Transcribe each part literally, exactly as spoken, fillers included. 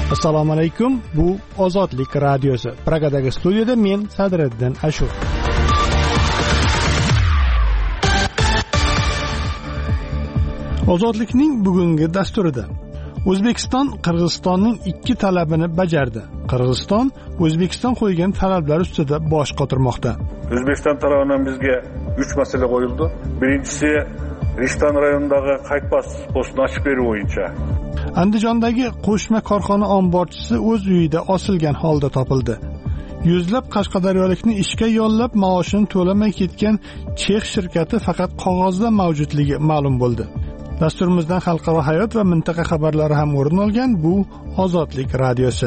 Assalomu alaykum. Bu Ozodlik radiosi. Pragadagi studiyada men Sadriddin Ashur. Ozodlikning bugungi dasturida O'zbekiston Qirg'izistonning ikki talabini bajardi. Qirg'iziston O'zbekiston qo'ygan talablar ustida bosh qotirmoqda. O'zbekiston tomonidan bizga uch masala qo'yildi. Birinchisi Rishton rayonidagi qaytmas postni ochib berish bo'yicha. Andijondagi qo'shma korxona omborchisi o'z uyida osilgan holda topildi. Yuzlab qashqadaryolikni ishga yollab maoshini to'lamay ketgan Chex shirkati faqat qog'ozda mavjudligi ma'lum bo'ldi. Dasturimizdan xalqaro hayot va mintaqa xabarlari ham o'rin olgan. Bu Ozodlik radiosi.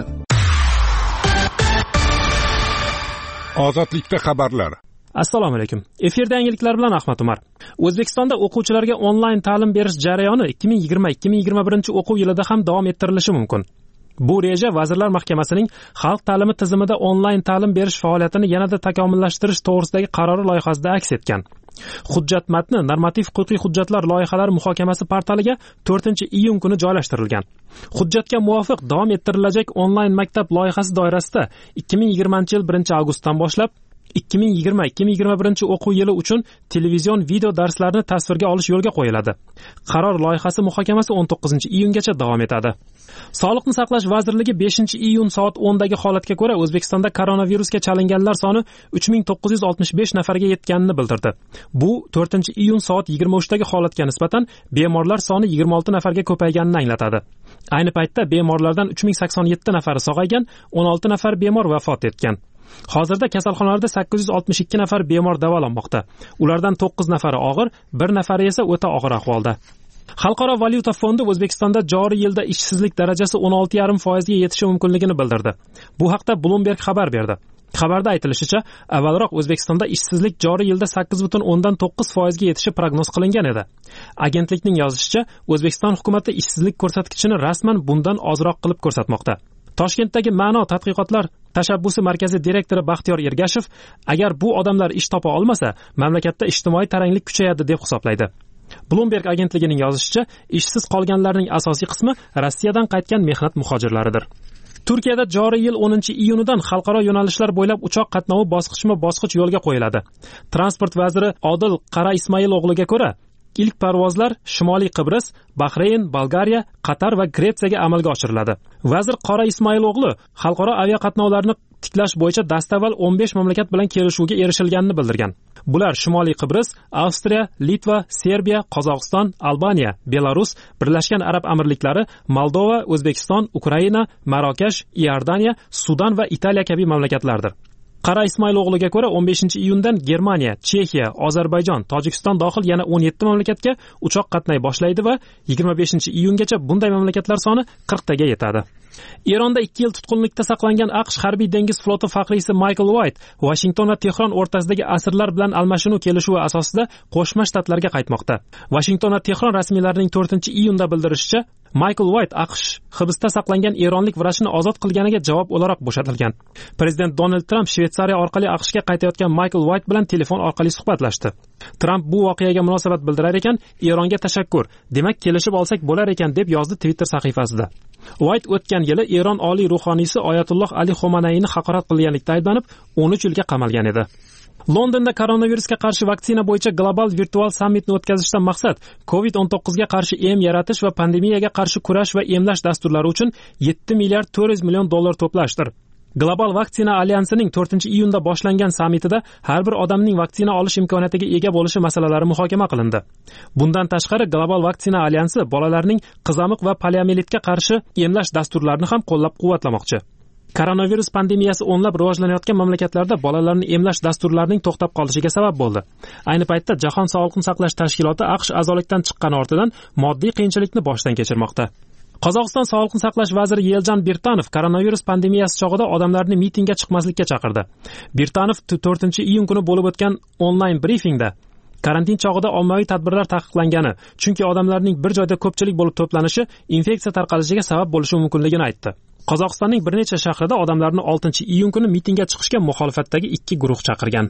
Ozodlikda xabarlar. Assalomu alaykum. Efirda yangiliklar bilan Ahmad Umar. O'zbekistonda o'quvchilarga onlayn ta'lim berish jarayoni ikki ming yigirma ikki ming yigirma birinchi o'quv yilida ham davom ettirilishi mumkin. Bu reja Vazirlar Mahkamasining xalq ta'limi tizimida onlayn ta'lim berish faoliyatini yanada takomillashtirish to'g'risidagi qarori loyihasida aks etgan. Hujjat matni normativ-huquqiy hujjatlar loyihalari muhokamasi portaliga to'rtinchi iyun kuni joylashtirilgan. Hujjatga muvofiq davom ettirilajak onlayn maktab loyihasi doirasida ikki ming yigirmanchi yil birinchi avgustdan boshlab ikki ming yigirma ikki ming yigirma birinchi o'quv yili uchun televizion video darslarni tasvirga olish yo'lga qo'yiladi. Qaror loyihasi muhokamasi o'n to'qqizinchi iyungacha davom etadi. Sog'liqni saqlash vazirligi beshinchi iyun soat o'ndagi holatga ko'ra O'zbekistonda koronavirusga chalinganlar soni uch ming to'qqiz yuz oltmish besh nafarga yetganini bildirdi. Bu to'rtinchi iyun soat yigirma uchdagi holatga nisbatan bemorlar soni yigirma olti nafarga ko'payganini anglatadi. Ayni paytda bemorlardan uch ming sakson yetti nafari sog'aygan, o'n olti nafar bemor vafot etgan. Hozirda kasalxonalarda sakkiz yuz oltmish ikki nafar bemor davolanmoqda. Ulardan to'qqiz nafari og'ir, bir nafari esa o'ta og'ir ahvolda. Xalqaro valyuta fondi O'zbekistonda joriy yilda ishsizlik darajasi o'n olti yarim foiz ga yetishi mumkinligini bildirdi. Bu haqda Bloomberg xabar berdi. Xabarda aytilishicha, avvalroq O'zbekistonda ishsizlik joriy yilda sakkiz butun o'ndan to'qqiz foiz ga yetishi prognoz qilingan edi. Agentlikning yozishicha, O'zbekiston hukumatı ishsizlik ko'rsatkichini rasman bundan ozroq qilib ko'rsatmoqda. Toshkentdagi Ma'no tadqiqotlar tashabbusi markazi direktori Baxtiyor Ergashev, agar bu odamlar ish topa olmasa, mamlakatda ijtimoiy taranglik kuchayadi deb hisoblaydi. Bloomberg agentligining yozishicha, ishsiz qolganlarning asosiy qismi Rossiyadan qaytgan mehnat muhojirlaridir. Turkiyada joriy yil o'ninchi iyunidan xalqaro yo'nalishlar bo'ylab uchoq qatnovi bosqichma-bosqich yo'lga qo'yiladi. Transport vaziri Odil Qara Ismoilovliga ko'ra, ilk parvozlar Shimoliy Qibris, Bahrayn, Bolgariya, Qatar va Gretsiyaga amalga oshiriladi. Vazir Qora Ismoilovli xalqaro aviaqatnovlarni tiklash bo'yicha dastavval o'n besh mamlakat bilan kelishuvga erishilganini bildirgan. Bular Shimoliy Qibris, Avstriya, Litva, Serbiya, Qozog'iston, Albaniya, Belarus, Birlashgan Arab Amirliklari, Moldova, O'zbekiston, Ukraina, Marokash, Iordaniya, Sudan va Italiya kabi mamlakatlardir. Qara Ismoilovliga ko'ra o'n beshinchi iyundan Germaniya, Chexiya, Ozarbayjon, Tojikiston dohil yana o'n yetti mamlakatga uchoq qatnay boshlaydi va yigirma beshinchi iyungacha bunday mamlakatlar soni qirq taga yetadi. Eronda ikki yil tutqunlikda saqlangan AQSh harbiy dengiz floti faxriysi Michael White Washington va Tehron o'rtasidagi asirlar bilan almashinuv kelishuvi asosida Qo'shma Shtatlarga qaytmoqda. Washington va Tehron rasmiylarining to'rtinchi iyunda bildirishicha, Michael White AQSh hibsda saqlangan eronlik vrachni ozod qilganiga javob o'laroq bo'shatilgan. Prezident Donald Trump Shveysariya orqali AQShga qaytayotgan Michael White bilan telefon orqali suhbatlashdi. Trump bu voqeaga munosabat bildirar ekan, Eronga tashakkur, demak kelishib olsak bo'lar ekan deb yozdi Twitter sahifasida. White o'tgan yili Eron oliy ruhoniysi Oyatulloh Ali Xomanayni haqorat qilganlikda ayblanib o'n uch yilga qamalgan edi. Londonda koronavirusga qarshi vaksina bo'yicha global virtual sammitni o'tkazishdan maqsad covid o'n to'qqiz ga qarshi em yaratish va pandemiyaga qarshi kurash va emlash dasturlari uchun yetti milliard to'rt yuz million dollar to'plashdir. Global vaksina alyansining to'rtinchi iyunda boshlangan sammitida har bir odamning vaksina olish imkoniyatiga ega bo'lishi masalalari muhokama qilindi. Bundan tashqari Global vaksina alyansi bolalarning qizamiq va poliomielitga qarshi emlash dasturlarini ham qo'llab-quvvatlamoqchi. Koronavirus pandemiyasi o'nlab rivojlanayotgan mamlakatlarda bolalarni emlash dasturlarining to'xtab qolishiga sabab bo'ldi. Ayni paytda Jahon sog'liqni saqlash tashkiloti AQSh a'zolikdan chiqqani ortidan moddiy qiyinchilikni boshdan kechirmoqda. Qozog'iston sog'liqni saqlash vaziri Yeljan Birtanov koronavirus pandemiyasi chog'ida odamlarni mitingga chiqmaslikka chaqirdi. Birtanov to'rtinchi iyun kuni bo'lib o'tgan onlayn brifingda karantin chog'ida ommaviy tadbirlar taqiqlangani, chunki odamlarning bir joyda ko'pchilik bo'lib to'planishi infeksiya tarqalishiga sabab bo'lishi mumkinligini aytdi. Qozog'istonning bir necha shahrida odamlarni oltinchi iyun kuni mitingga chiqishga muxolifatdagi ikki guruh chaqirgan.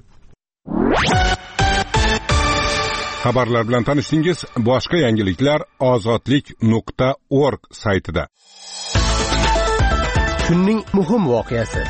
Xabarlar bilan tanishdingiz. Boshqa yangiliklar ozodlik nuqta org saytida. Kunning muhim voqeasi.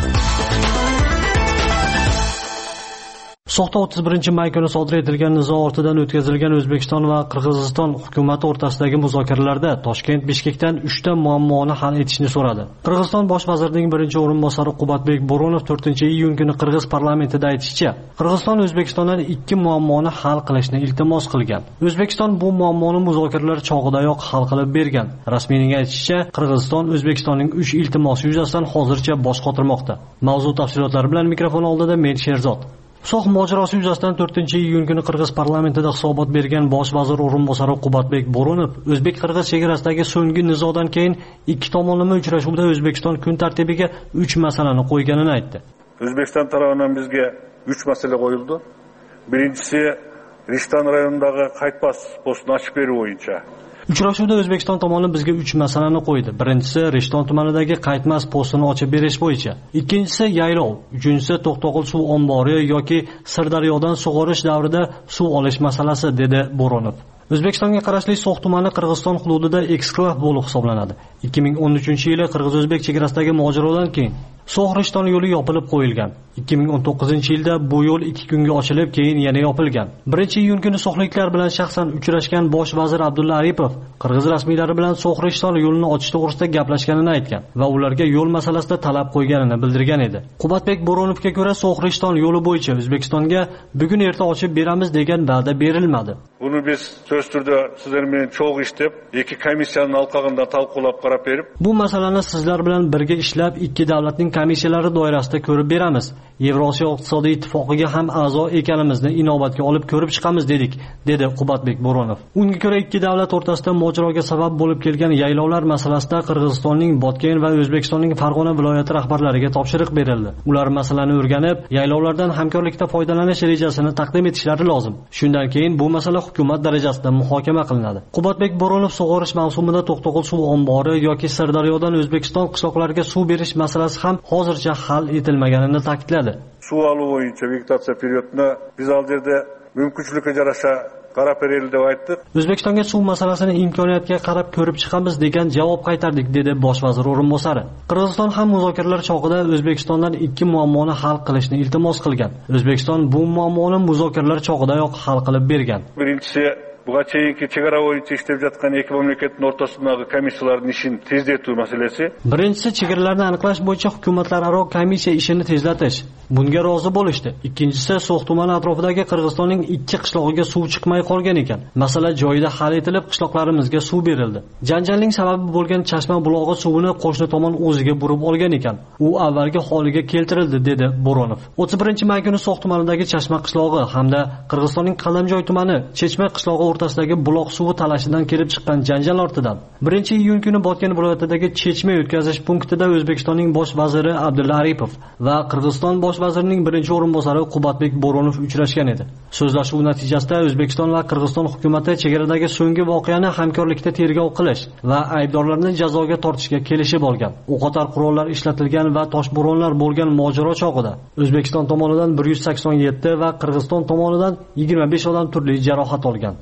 So'xda o'ttiz birinchi may kuni sodir etilgan nizo ortidan o'tkazilgan O'zbekiston va Qirg'iziston hukumati o'rtasidagi muzokaralarda Toshkent Bishkekdan uchta muammoni hal etishni so'radi. Qirg'iziston bosh vazirining birinchi o'rinbosari Qubatbek Bo'ronov to'rtinchi iyun kuni Qirg'iz parlamentida aytishicha, Qirg'iziston O'zbekistondan ikki muammoni hal qilishni iltimos qilgan. O'zbekiston bu muammoni muzokaralar chog'idayoq hal qilib bergan. Rasmiyning aytishicha, Qirg'iziston O'zbekistonning uch iltimosi yuzasidan hozircha bosh qotirmoqda. Mavzu tafsilotlari bilan mikrofon oldida men Sherzod. So'x mojarosi yuzasidan to'rtinchi iyun kuni Qirg'iz parlamentida hisobot bergan bosh vazir o'rinbosari Qubatbek Bo'ronov o'zbek-qirg'iz chegarasidagi so'nggi nizodan keyin ikki tomonlama uchrashuvda O'zbekiston kun tartibiga uch masalani qo'yganini aytdi. O'zbekiston tomonidan bizga uch masala qo'yildi. Birinchisi Rishton rayonidagi Qaytbas postini ochib berish bo'yicha. Uchrashuvda O'zbekiston tomoni bizga uch masalani qo'ydi. Birinchisi Rishton tumanidagi Qaytmas postini ochib berish bo'yicha. Ikkinchisi yaylov, uchinchisi To'qto'g'il suv ombori yoki Sirdaryodan sug'orish davrida suv olish masalasi, dedi Bo'ronov. O'zbekistonga qarashli So'x tumani Qirg'iziston hududida eksklav bo'lib hisoblanadi. ikki ming o'n uchinchi yili Qirg'iz-O'zbek chegarasidagi mojarodan keyin So'x-Rishton yo'li yopilib qo'yilgan. ikki ming o'n to'qqizinchi yilda bu yo'l ikki kunga ochilib, keyin yana yopilgan. birinchi iyun kuni so'xliklar bilan shaxsan uchrashgan bosh vazir Abdulla Aripov Qirg'iz rasmiylari bilan So'x-Rishton yo'lini ochish to'g'risida gaplashganini aytgan va ularga yo'l masalasida talab qo'yganini bildirgan edi. Qubatbek Bo'ronovga ko'ra, So'x-Rishton yo'li bo'yicha O'zbekistonga bugun erta ochib beramiz degan va'da berilmadi. Buni biz so'z turda sizlar bilan cho'g' ishlab, ikki komissiyaning alqog'ida talqilab qarab berib, bu masalani sizlar bilan birga ishlab, ikki davlatning komissiyalari doirasida ko'rib beramiz. Yevrosiyo iqtisodiy ittifoqiga ham a'zo ekanimizni inobatga olib ko'rib chiqamiz dedik, dedi Qubatbek Bo'ronov. Unga ko'ra, ikki davlat o'rtasida mojaroga sabab bo'lib kelgan yaylovlar masalasida Qirg'izistonning Botken va O'zbekistonning Farg'ona viloyati rahbarlariga topshiriq berildi. Ular masalani o'rganib, yaylovlardan hamkorlikda foydalanish rejasini taqdim etishlari lozim. Shundan keyin bu masala hukumat darajasida muhokama qilinadi. Qubatbek Bo'ronov sug'orish mavsumida To'qto'g'il suv ombori yoki Sirdaryodan O'zbekiston qishloqlariga suv berish masalasi ham hozircha hal etilmaganini ta'kidladi. Suv oluv bo'yicha vegetatsiya periodini biz aljerda mumkinchilikka yarasha qarab berildi deb aytdik. O'zbekistonga suv masalasini imkoniyatga qarab ko'rib chiqamiz degan javob qaytardik, dedi bosh vazir o'rinbosari. Qirg'iziston ham muzokaralar chog'ida O'zbekistondan ikki muammoni hal qilishni iltimos qilgan. O'zbekiston bu muammoni muzokaralar chog'idayoq hal qilib bergan. Birinchisi buga cheyinki chegara bo'yicha ishlab yotgan ikki mamlakatning o'rtasidagi komissiyalarning ishini tezlatish masalasi. Birinchisi chegaralarni aniqlash bo'yicha hukumatlararo komissiya ishini tezlatish. Bunga rozi bo'lishdi. Ikkinchisi So'x tumani atrofidagi Qirg'izistonning ikki qishlog'iga suv chiqmay qolgan ekan. Masala joyida hal etilib, qishloqlarimizga suv berildi. Janjalning sababi bo'lgan Chashma bulog'i suvini qo'shni tomon o'ziga burib olgan ekan. U avvalgi holiga keltirildi, dedi Bo'ronov. o'ttiz birinchi may kuni So'x tumanidagi Chashma qishlog'i hamda Qirg'izistonning Qalamjoy tumani Chechma qishlog'i o'rtasidagi buloq suvi talashidan kelib chiqqan janjal ortidan birinchi iyun kuni Botken viloyatidagi Chechma o'tkazish punktida O'zbekistonning bosh vaziri Abdulla Aripov va Qirg'iziston bosh vazirining birinchi o'rinbosari Qubatbek Bo'ronov uchrashgan edi. So'zlashuv natijasida O'zbekiston va Qirg'iziston hukumati chegaradagi so'nggi voqeani hamkorlikda tergov qilish va aybdorlarni jazoga tortishga kelishib olgan. O'qotar qurollar ishlatilgan va toshbo'ronlar bo'lgan mojaro chog'ida O'zbekiston tomonidan bir yuz sakson yetti va Qirg'iziston tomonidan yigirma besh odam turli jarohat olgan.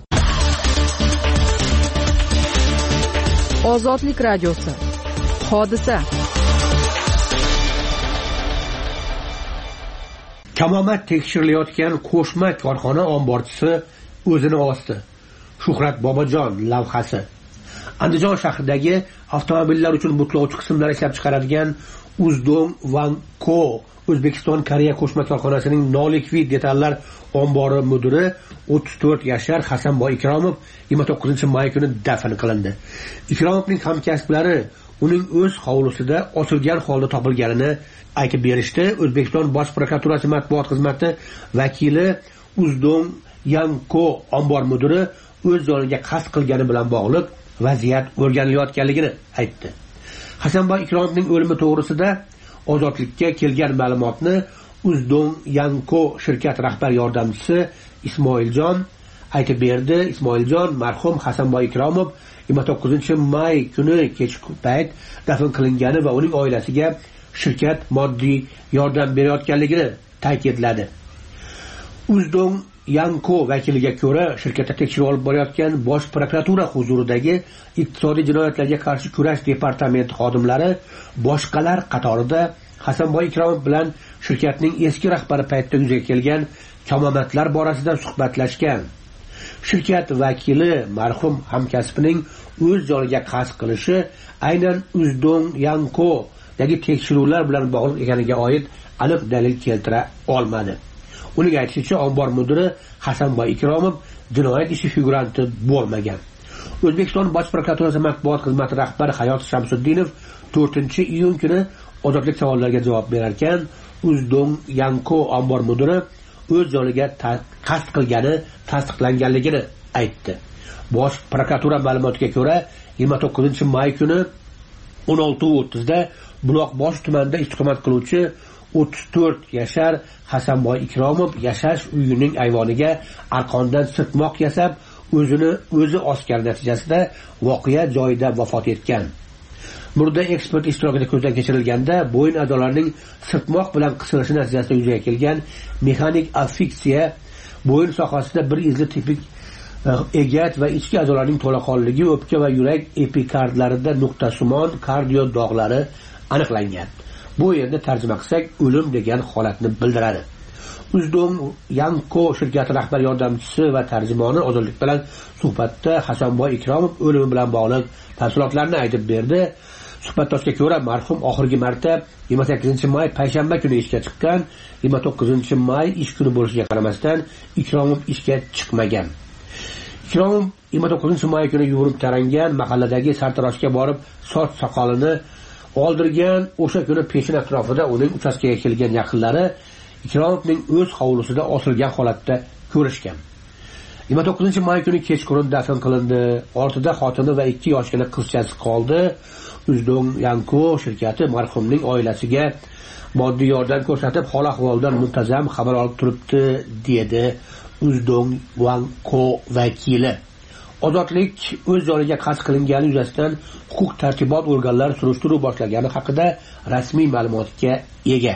Ozodlik radiosi. Hodisa. Kamomat tekshirilayotgan qo'shma korxona omborchisi o'zini osdi. Shuhrat Bobojon lavhasi. Andijon shahridagi avtomobillar uchun butlovchi qismlar ishlab chiqaradigan Uzdong Vanko O'zbekiston Koreya qo'shma korxonasining nolikvid detallar ombori mudiri o'ttiz to'rt yashar Hasanboy Ikromov yigirma to'qqizinchi may kuni dafn qilindi. Ikromovning hamkasblari uning o'z hovlisida osilgan holda topilganini aytib berishdi. O'zbekiston Bosh prokuraturasi matbuot xizmati vakili Uzdong Yanko ombor mudiri o'z joniga qasd qilgani bilan bog'liq vaziyat o'rganilayotganligini aytdi. Hasanboy Ikromovning o'limi to'g'risida ozodlikka kelgan ma'lumotni Uzdong Yanko shirkat rahbar yordamchisi Ismoiljon aytib berdi. Ismoiljon marhum Hasanboy Ikromov yigirma to'qqizinchi may kuni kechki payt dafn qilingani va uning oilasiga shirkat moddiy yordam berayotganligini ta'kidladi. Uzdong Yanko vakiliga ko'ra, shirkatda tekshiruv olib borayotgan Bosh prokuratura huzuridagi iqtisodiy jinoyatlarga qarshi kurash departamenti xodimlari boshqalar qatorida Hasanboy Ikromov bilan shirkatning eski rahbari paytida yuzaga kelgan kamomatlar borasida suhbatlashgan. Shirkat vakili marhum hamkasbining o'z joniga qasd qilishi aynan Uzdong Yanko dagi tekshiruvlar bilan bog'liq ekaniga oid aniq dalil keltira olmadi. Uning aytishicha, ombor mudiri Hasanboy Ikromov jinoyat ishi figuranti bo'lmagan. O'zbekiston Bosh prokuraturasi matbuot xizmati rahbari Hayot Shamsuddinov to'rtinchi iyun kuni ozodlik savollariga javob berar ekan, Uzdong Yanko ombor mudiri o'z joniga qasd qilgani tasdiqlanganligini aytdi. Bosh prokuratura ma'lumotiga ko'ra, yigirma to'qqizinchi may kuni o'n olti o'ttiz da Buloqbosh tumanida istiqomat qiluvchi o'ttiz to'rt yashar Hasanboy Ikromov yashash uyining ayvoniga arqondan sirtmoq yasab, o'zini o'zi osgan natijasida voqea joyida vafot etgan. Murda ekspert ishtirokida ko'zdan kechirilganda bo'yin a'zolarining sirtmoq bilan qisilishi natijasida yuzaga kelgan mexanik asfiksiya, bo'yin sohasida bir izli tipik egat va ichki a'zolarning to'laqonligi, o'pka va yurak epikardlarida nuqtasimon kardio dog'lari aniqlangan. Bu endi tarjima qilsak, o'lim degan holatni bildiradi. Uzdong Yanko shirkati rahbar yordamchisi va tarjimoni ozodlik bilan suhbatda Hasanboy Ikromov o'limi bilan bog'liq tafsilotlarni aytib berdi. Suhbatdoshga ko'ra, marhum oxirgi marta yigirma sakkizinchi may payshanba kuni ishga chiqqan. yigirma to'qqizinchi may ish kuni bo'lishiga qaramasdan Ikromov ishga chiqmagan. Ikromov yigirma to'qqizinchi may kuni yuvinib tarangan mahalladagi sartaroshga borib soch soqolini oldirgan. O'sha kuni peshin atrofida uning uchastkaga kelgan yaqinlari Ikromovning o'z hovlisida osilgan holatda ko'rishgan. yigirma to'qqizinchi may kuni kechqurun dafn qilindi. Ortida xotini va ikki yoshgina qizchasi qoldi. Uzdong Yanko shirkati marhumning oilasiga moddiy yordam ko'rsatib, hol ahvoldan muntazam xabar olib turibdi, dedi Uzdong Yanko vakili. Ozodlik o'z joniga qasd qilingani yuzasidan huquq tartibot organlari surishtiruv boshlagani haqida rasmiy ma'lumotga ega.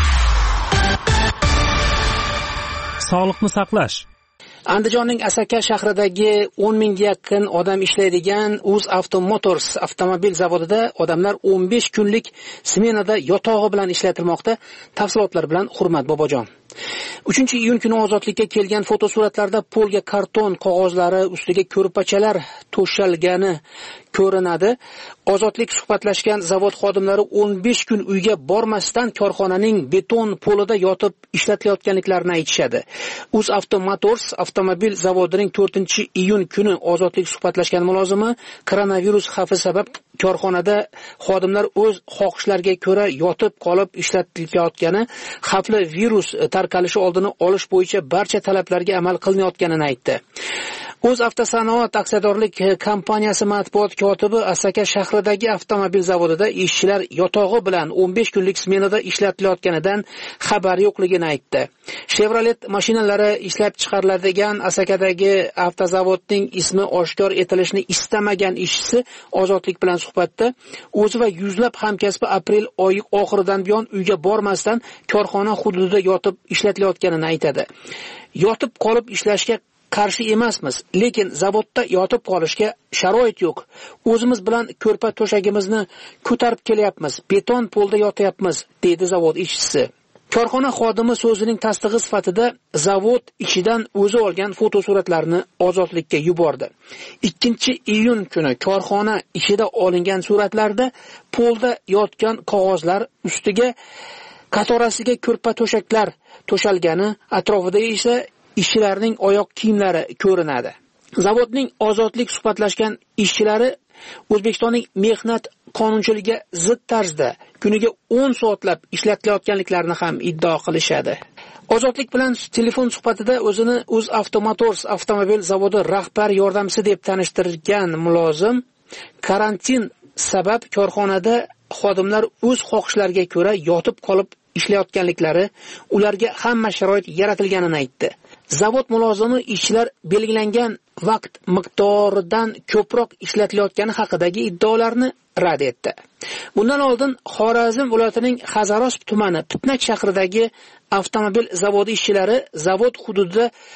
Sog'liqni saqlash. Andijonning Asaka shahridagi o'n mingga yaqin odam ishlaydigan UzAuto Motors avtomobil zavodida odamlar o'n besh kunlik smenada yotog'i bilan ishlatilmoqda. Tafsilotlar bilan Hurmat Bobojon. uchinchi iyun kuni ozodlikka kelgan fotosuratlarda polga karton qog'ozlari ustiga ko'rpachalar to'shalgani ko'rinadi. Ozodlik suhbatlashgan zavod xodimlari o'n besh kun uyga bormasdan korxonaning beton polida yotib ishlatilayotganliklarini aytishadi. UzAuto Motors avtomobil zavodining to'rtinchi iyun kuni ozodlik suhbatlashgan mulozimi koronavirus xavfi sabab korxonada xodimlar o'z xohishlariga ko'ra yotib qolib ishlatilayotgani, xavfli virus tarqalishi oldini olish bo'yicha barcha talablarga amal qilinayotganini aytdi. O'z avtosanoat aksiyadorlik kompaniyasi matbuot kotibi Asaka shahridagi avtomobil zavodida ishchilar yotog'i bilan o'n besh kunlik smenada ishlatilayotganidan xabar yo'qligini aytdi. Chevrolet mashinalari ishlab chiqariladigan Asakadagi avtozavodning ismi oshkor etilishini istamagan ishchisi ozodlik bilan suhbatda o'zi va yuzlab hamkasbi aprel oyi oxiridan buyon uyga bormasdan korxona hududida yotib ishlatilayotganini aytadi. Yotib qolib ishlashga qarshi emasmiz, lekin zavodda yotib qolishga sharoit yo'q. O'zimiz bilan ko'rpa to'shagimizni ko'tarib kelyapmiz, beton polda yotyapmiz, dedi zavod ishchisi. Korxona xodimi so'zining tasdig'i sifatida zavod ichidan o'zi olgan fotosuratlarni ozodlikka yubordi. ikkinchi iyun kuni korxona ichida olingan suratlarda polda yotgan qog'ozlar ustiga qatorasiga ko'rpa to'shaklar to'shalgani, atrofida esa ishchilarning oyoq kiyimlari ko'rinadi. Zavodning ozodlik suhbatlashgan ishchilari O'zbekistonning mehnat qonunchiligiga zid tarzda kuniga o'n soatlab ishlatilayotganliklarini ham iddao qilishadi. Ozodlik bilan telefon suhbatida o'zini UzAuto Motors avtomobil zavodi rahbar yordamchisi deb tanishtirgan mulozim karantin sabab korxonada xodimlar o'z xohishlariga ko'ra yotib qolib ishlayotganliklari, ularga hamma sharoit yaratilganini aytdi. Zavod mulozimi ishchilar belgilangan vaqt miqdoridan ko'proq ishlatilayotgani haqidagi iddaolarni rad etdi. Bundan oldin Xorazm viloyatining Xazaros tumani Pitnak shahridagi avtomobil zavodi ishchilari zavod hududida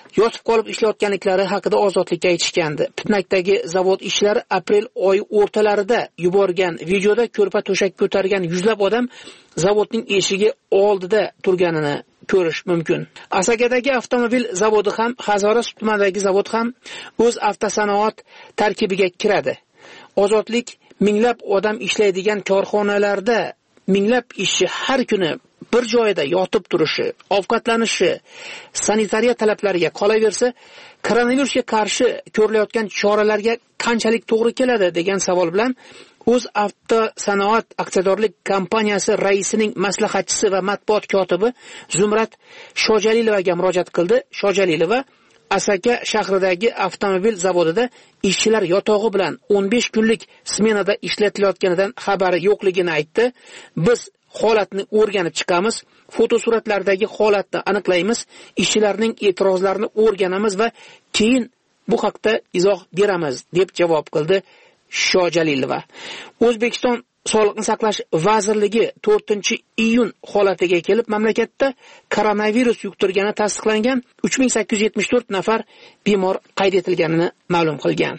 yotib qolib ishlayotganliklari haqida ozodlikka aytishgandi. Pitnakdagi zavod ishlari aprel oyi o'rtalarida yuborgan videoda ko'rpa to'shak ko'targan yuzlab odam zavodning eshigi oldida turganini ko'rish mumkin. Asakadagi avtomobil zavodi ham, Hazora tumanidagi zavod ham o'z avtosanoat tarkibiga kiradi. Ozodlik minglab odam ishlaydigan korxonalarda minglab ishchi har kuni bir joyda yotib turishi, ovqatlanishi, sanitariya talablariga qolaversa, koronavirusga qarshi ko'rilayotgan choralarga qanchalik to'g'ri keladi degan savol bilan o'z avtosanoat aksiyadorlik kompaniyasi raisining maslahatchisi va matbuot kotibi Zumrat Shojalilovaga murojaat qildi. Shojalilova Asaka shahridagi avtomobil zavodida ishchilar yotog'i bilan o'n besh kunlik smenada ishlatilayotganidan xabari yo'qligini aytdi. Biz holatni o'rganib chiqamiz, fotosuratlardagi holatni aniqlaymiz, ishchilarning e'tirozlarini o'rganamiz va keyin bu haqda izoh beramiz deb javob qildi Shojalilova. O'zbekiston Sog'liqni saqlash vazirligi to'rtinchi iyun holatiga kelib mamlakatda koronavirus yuqtirgani tasdiqlangan uch ming sakkiz yuz yetmish to'rt nafar bemor qayd etilganini ma'lum qilgan.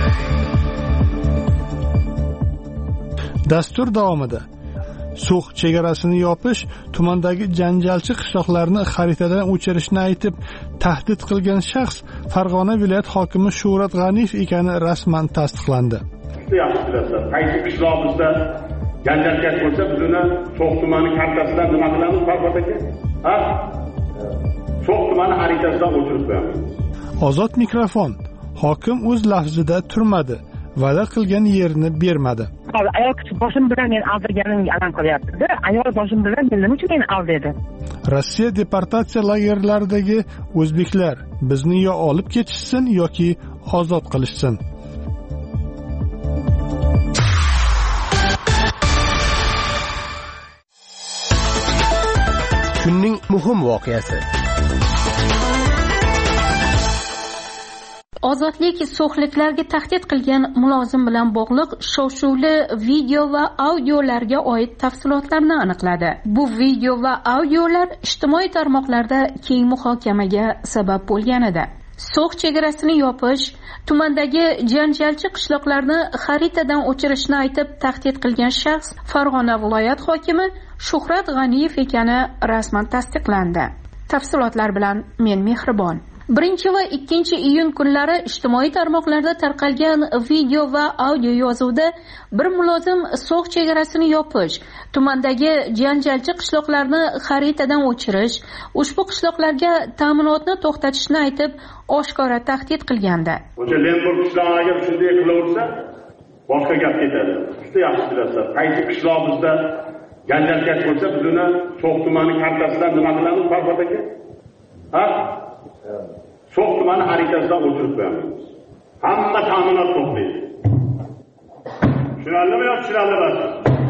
Dastur davomida So'x chegarasini yopish, tumandagi janjalchi qishloqlarni xaritadan o'chirishni aytib, tahdid qilgan shaxs Farg'ona viloyat hokimi Shuhrat G'aniyev ekani rasman tasdiqlandi. Yaxshi bilasizlar, qaysi qishlog'imizda janjalkash bo'lsa, biz uni So'x tumani kartasidan nima qilamiz, Farhod aka? Ha? So'x tumani xaritasidan o'chirib qo'yamiz. Ozod mikrofon. Hokim o'z lafzida turmadi, va'da qilgan yerini bermadi. Ayol kishi boshim bilan men aldirganimga alam qilyapti. Ayol boshim bilan nima uchun meni aldaydi? Rossiya deportatsiya lagerlaridagi o'zbeklar bizni yo olib ketishsin yoki ozod qilishsin. Kunning muhim voqeasi. Ozodlik so'xliklarga tahdid qilgan mulozim bilan bog'liq shov-shuvli video va audiolarga oid tafsilotlarni aniqladi. Bu video va audiolar ijtimoiy tarmoqlarda keng muhokamaga sabab bo'lgan edi. So'x chegarasini yopish, tumandagi janjalchi qishloqlarni xaritadan o'chirishni aytib tahdid qilgan shaxs Farg'ona viloyat hokimi Shuhrat G'aniyev ekani rasman tasdiqlandi. Tafsilotlar bilan men Mehribon. birinchi va ikkinchi iyun kunlari ijtimoiy tarmoqlarda tarqalgan video va audio yozuvda bir mulozim So'x chegarasini yopish, tumandagi janjalchi qishloqlarni xaritadan o'chirish, ushbu qishloqlarga ta'minotni to'xtatishni aytib, oshkora tahdid qilgandi. O'sha Lemburg qishlog'iga shunday qilaversa, boshqa gap ketadi. Juda yaxshi bilasizlar, qaysi qishlog'imizda janjalkash bo'lsa, biz uni So'x tumani kartasidan nima qilamiz, Farhod aka? Ha? So'x tumani xaritasidan o'chirib qo'yamiz. Hamma ta'minot to'xtaydi. Tushunarlimi yo'q, tushunarlimi?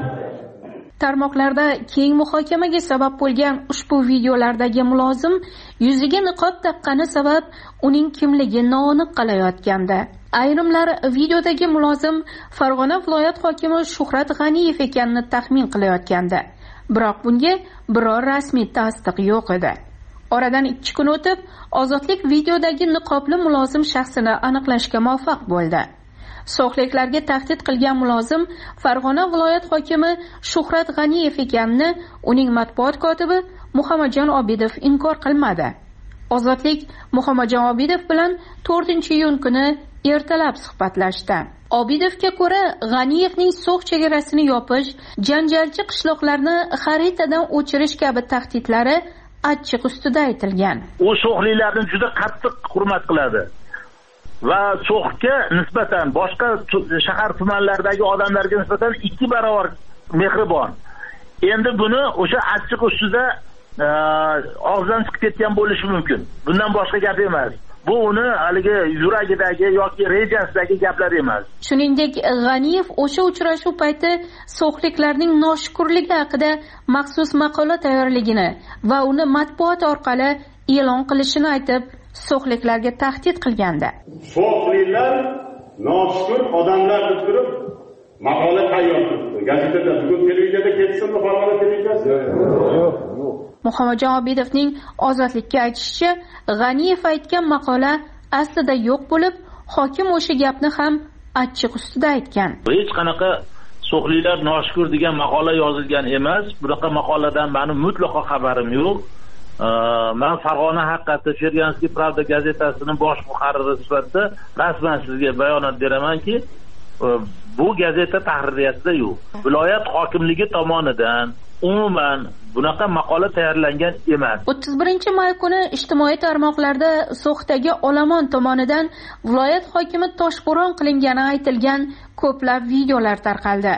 Tarmoqlarda keng muhokamaga sabab bo'lgan ushbu videolardagi mulozim yuziga niqob taqqani sabab uning kimligi noaniq qolayotgandi. Ayrimlar videodagi mulozim Farg'ona viloyat hokimi Shuhrat G'aniyev ekanini taxmin qilayotgandi. Biroq bunga biror rasmiy tasdiq yo'q edi. Oradan ikki kun o'tib, Ozodlik videodagi niqobli mulozim shaxsini aniqlashga muvaffaq bo'ldi. So'xliklarga tahdid qilgan mulozim Farg'ona viloyat hokimi Shuhrat G'aniyev ekanini uning matbuot kotibi Muhammadjon Obidov inkor qilmadi. Ozodlik Muhammadjon Obidov bilan to'rtinchi iyun kuni ertalab suhbatlashdi. Obidovga ko'ra, G'aniyevning So'x chegarasini yopish, janjalchi qishloqlarni xaritadan o'chirish kabi tahdidlari achchiq ustida aytilgan. U so'xliklarni juda qattiq hurmat qiladi va So'xga nisbatan boshqa shahar tumanlardagi odamlarga nisbatan ikki barobar mehribon. Endi buni o'sha achchiq ustida og'zdan chiqib ketgan bo'lishi mumkin. Bundan boshqa gap emas. Bu uni haligi yuragidagi yoki rejasidagi gaplar emas. Shuningdek, G'aniyev o'sha uchrashuv payti so'xliklarning noshukrligi haqida maxsus maqola tayyorligini va uni matbuot orqali e'lon qilishini aytib, so'xliklarga tahdid qilgandi. So'xliklar noshukur odamlar deb turib, maqola tayyor qilibdi. Gazetada bugun televiziyada ketsinmi, Farg'ona televiziyasi? Yo'q, yo'q. Muhammadjon Obidovning ozodlikka aytishicha, G'aniyev aytgan maqola aslida yo'q bo'lib, hokim o'sha gapni ham achchiq ustida aytgan. Hech qanaqa so'xlilar noshukur degan maqola yozilgan emas. Bunaqa maqoladan meni mutlaqo xabarim yo'q. Men Farg'ona haqiqati Ferganskiy Pravda gazetasining bosh muharriri sifatida rasman sizga bayonot beramanki, bu gazeta tahririyatida yo'q. Viloyat hokimligi tomonidan umuman bunaqa maqola tayyorlangan emas. o'ttiz birinchi may kuni ijtimoiy tarmoqlarda So'xdagi olomon tomonidan viloyat hokimi toshbo'ron qilingani aytilgan ko'plab videolar tarqaldi.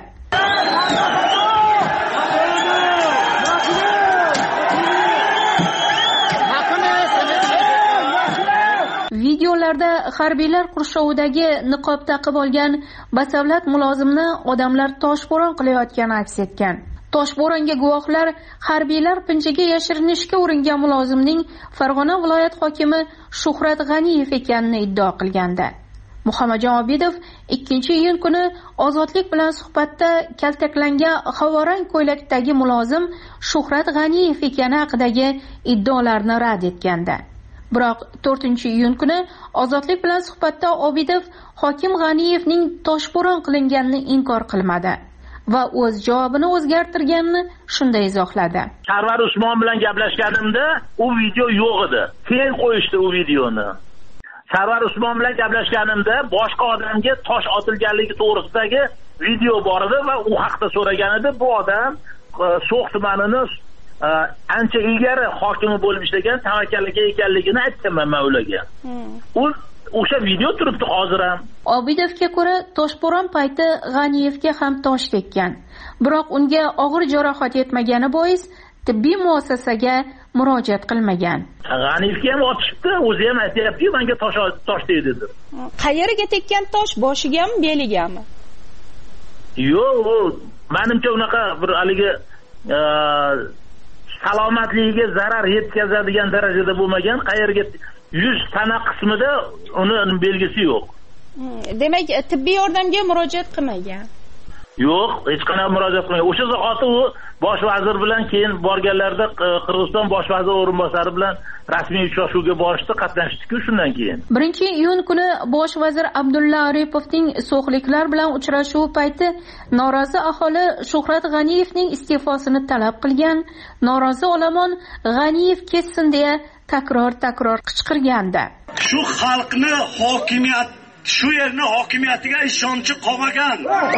Videolarda harbiylar qurshovidagi niqob taqib olgan basavlat mulozimni odamlar toshbo'ron qilayotgani aks etgan. Toshbo'ronga guvohlar harbiylar pinjiga yashirinishga uringan mulozimning Farg'ona viloyat hokimi Shuhrat G'aniyev ekanini iddao qilgandi. Muhammadjon Obidov ikkinchi iyun kuni Ozodlik bilan suhbatda kaltaklangan havorang ko'ylakdagi mulozim Shuhrat G'aniyev ekani haqidagi iddaolarni rad etgandi. Biroq to'rtinchi iyun kuni Ozodlik bilan suhbatda Obidov hokim G'aniyevning toshbo'ron qilinganini inkor qilmadi va o'z javobini o'zgartirganini shunday izohladi. Sarvar Usmon bilan gaplashganimda u video yo'q edi. Keyin qo'yishdi u videoni. Sarvar Usmon bilan gaplashganimda boshqa odamga tosh otilganligi to'g'risidagi video bor edi va u haqda so'ragan edi. Bu odam So'x tumanining ancha ilgari hokimi bo'lib ishlagan Tavakkal aka ekanligini aytganman men ularga. U o'sha video turibdi hozir ham. Obidovga ko'ra toshbo'ron payti G'aniyevga ham tosh tekkan. Biroq unga og'ir jarohat yetmagani bois tibbiy muassasaga murojaat qilmagan. G'aniyevga ham otishibdi, o'zi ham aytayapti, menga tosh tosh tegdi deb. Qayerga tekkan tosh, boshigami, beligami? Yo'q, menimcha unaqa bir haligi salomatligiga zarar yetkazadigan darajada bo'lmagan, qayerga yuz tana qismida uni belgisi yo'q. Demak, tibbiy yordamga murojaat qilmagan. Yo'q, hech qanday murojaat qilmagan. O'sha zahoti u bosh vazir bilan keyin borganlarda Qirg'iziston bosh vaziri o'rinbosari bilan rasmiy uchrashuvga borishdi, qatnashdi-ku shundan keyin. birinchi iyun kuni bosh vazir Abdulla Aripovning so'xliklar bilan uchrashuvi payti norozi aholi Shuhrat G'aniyevning iste'fosini talab qilgan. Norozi olomon G'aniyev ketsin deya takror-takror qichqirgandi. Shu xalqni hokimiyat, shu yerni hokimiyatiga ishonchi qolmagan.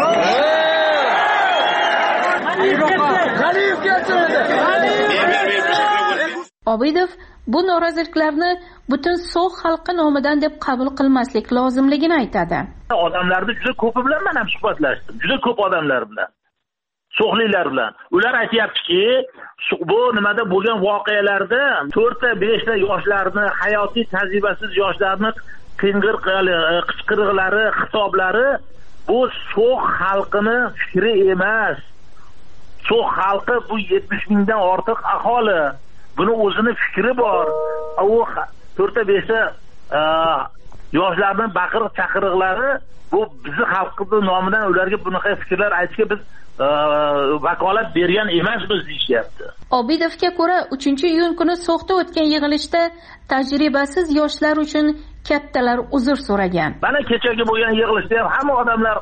Obidov bu noroziliklarni butun So'x xalqi nomidan deb qabul qilmaslik lozimligini aytadi. Odamlarni juda ko'pi bilan men ham suhbatlashdim. Juda ko'p odamlar bilan. So'xlilar bilan. Ular aytayaptiki, bu nimada bo'lgan voqealarda to'rtta beshta yoshlarni, hayotiy tajribasiz yoshlarni qing'ir qichqiriqlari, xitoblari bu So'x xalqini fikri emas. So'x xalqi bu yetmish mingdan ortiq aholi. Buni o'zini fikri bor. U to'rtta beshta yoshlarning baqiriq chaqiriqlari bu bizni xalqimiz nomidan ularga bunaqa fikrlar aytishga biz vakolat bergan emasmiz deyishyapti. Obidovga ko'ra uchinchi iyun kuni So'xda o'tgan yig'ilishda tajribasiz yoshlar uchun kattalar uzr so'ragan. Mana kechagi bo'lgan yig'ilishda ham hamma odamlar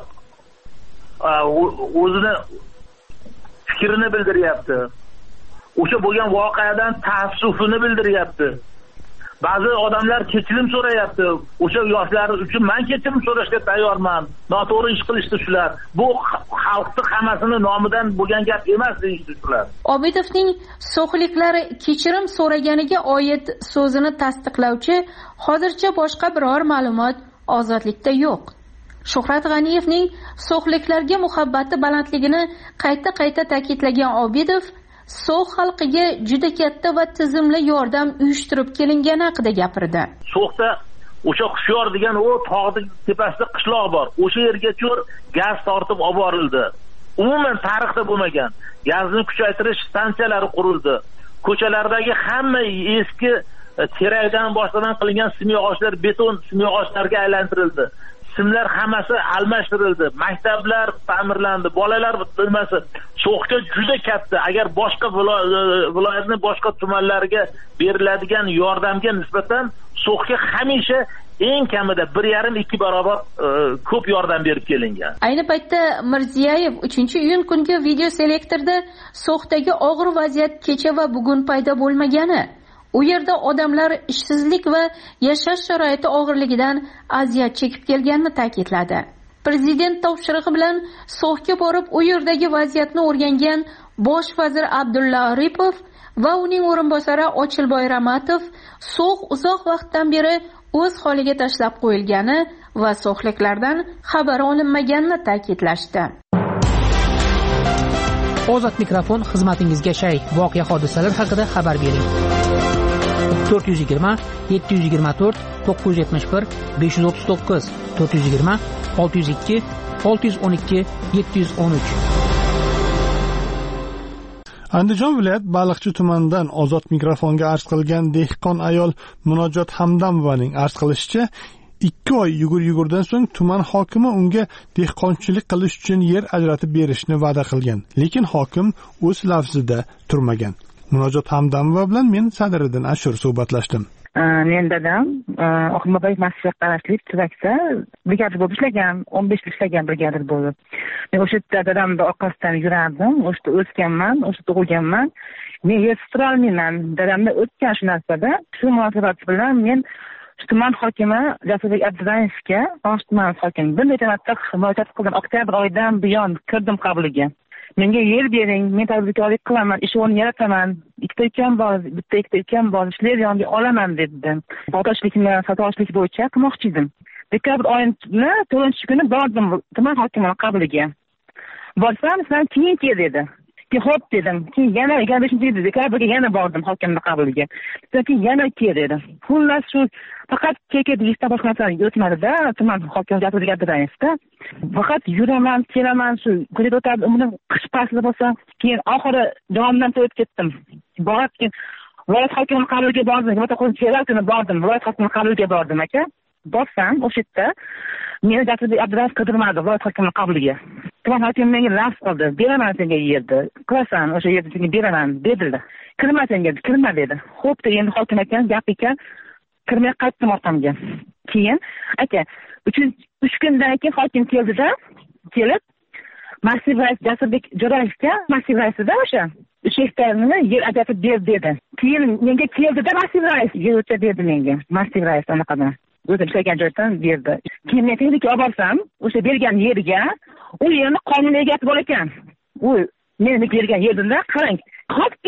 o'zini fikrini bildiryapti. O'sha bo'lgan voqeadan taassufini bildiryapti. Ba'zi odamlar kechirim so'rayapti. O'sha yoshlar uchun men kechirim so'rashga tayyorman. Noto'g'ri ish qilishdi shular. Bu xalqni hammasini nomidan bo'lgan gap emas deyishdi shular. Obidovning so'xliklar kechirim so'raganiga oid so'zini tasdiqlovchi hozircha boshqa biror ma'lumot Ozodlikda yo'q. Shuhrat G'aniyevning so'xliklarga muhabbati balandligini qayta-qayta ta'kidlagan Obidov So'x xalqiga juda katta va tizimli yordam uyushtirib kelingani haqida gapirdi. So'xda o'sha Xushyor degan o tog'ning tepasida qishloq bor. O'sha yerga cho'r gaz tortib olib borildi. Umuman tarixda bo'lmagan. Gazni kuchaytirish stansiyalari qurildi. Ko'chalardagi hamma eski terakdan boshlangan qilingan simyog'ochlar beton simyog'ochlarga aylantirildi. simlar hammasi almashtirildi, maktablar ta'mirlandi, bolalar bilmasi so'xga juda katta. Agar boshqa viloyatning boshqa tumanlariga beriladigan yordamga nisbatan so'xga hamisha eng kamida bir yarim ikki barobar ko'p yordam berib kelingan. Ayni paytda Mirziyoyev uchinchi iyun kungi video selektorda So'xdagi og'ir vaziyat kecha va bugun paydo bo'lmagani, u yerda odamlar ishsizlik va yashash sharoiti og'irligidan aziyat chekib kelganini ta'kidladi. Prezident topshirig'i bilan So'xga borib, u yerdagi vaziyatni o'rgangan bosh vazir Abdulla Aripov va uning o'rinbosari Ochilboy Ramatov So'x uzoq vaqtdan beri o'z holiga tashlab qo'yilgani va so'xliklardan xabar olinmaganini ta'kidlashdi. Ozod mikrofon xizmatingizga shay. Voqea hodisalar haqida xabar bering. to'rt yuz yigirma yetti yuz yigirma to'rt to'qqiz yuz yetmish bir besh yuz o'ttiz to'qqiz to'rt yuz yigirma olti yuz ikki olti yuz o'n ikki yetti yuz o'n uch. Andijon viloyat Baliqchi tumanidan Ozod mikrofonga arz qilgan dehqon ayol Munojot Hamdamovaning arz qilishicha, ikki oy yugur-yugurdan so'ng tuman hokimi unga dehqonchilik qilish uchun yer ajratib berishni va'da qilgan, lekin hokim o'z lafzida turmagan. Munojot Hamdamova bilan men Sadiriddin Ashur suhbatlashdim. Men dadam Oximobay masjidga qarashli Tuvakda brigadir bo'lib ishlagan, o'n besh yil ishlagan brigadir bo'lib. Men o'sha yerda dadamni orqasidan yurardim, o'sha yerda o'sganman, o'sha yerda tug'ilganman. Men yetib tura olmayman. Dadamda o'tgan shu narsada. Shu munosabat bilan men tuman hokimi Jasurbek Abdurayevga, tuman hokimi bir necha marta murojaat qildim. Oktyabr oyidan buyon kirdim qabuliga. Menga yer bering, men tadbirkorlik qilaman, ish o'rni yarataman. Ikkita ukam bor, bitta ikkita ukam bor, ishlar yonga olaman dedim. Bog'dorchilikni, sotuvchilik bo'yicha qilmoqchi edim. Dekabr oyini to'rtinchi kuni bordim tuman hokimining qabuliga. Borsam, "Sen keyin kel" dedi. Xo'p dedim. Keyin yana yigirma beshinchi dekabrga yana bordim hokimning qabuliga. Keyin yana kel dedi. Xullas shu faqat keke deyishdan boshqa narsa o'tmadi-da, tuman hokimi Jasurbek Abdurayevda. Faqat yuraman, kelaman, shu ko'chada o'tib, umrim qish fasli bo'lsa, keyin oxiri davomdan to'yib ketdim. Borib keyin viloyat hokimining qabuliga bordim. Nima qilib kelarkini bordim. Viloyat hokimining qabuliga bordim aka. Borsam, o'sha yerda meni Jasurbek Abdurayev qidirmadi viloyat hokimining qabuliga. Tuman hokimi menga lafz qildi. Beraman senga yerni. Qilasan, o'sha yerni senga beraman dedilar. Kirma senga, kirma dedi. Xo'p, endi hokim ekan, gap ekan. Kirmay qaytdim orqamga. Keyin aka, uch kundan keyin hokim keldi-da, kelib massiv rais Jasurbek Jo'rayevga, massiv raisida o'sha uch gektarni yer ajratib ber dedi. Keyin menga keldi-da massiv rais yer o'cha berdi menga. Massiv rais anaqadan. O'zim ishlagan joydan berdi. Keyin men texnika olib borsam, o'sha bergan yerga u yerni qonuniy egasi bor ekan. U meni bergan yerda qarang. Hoki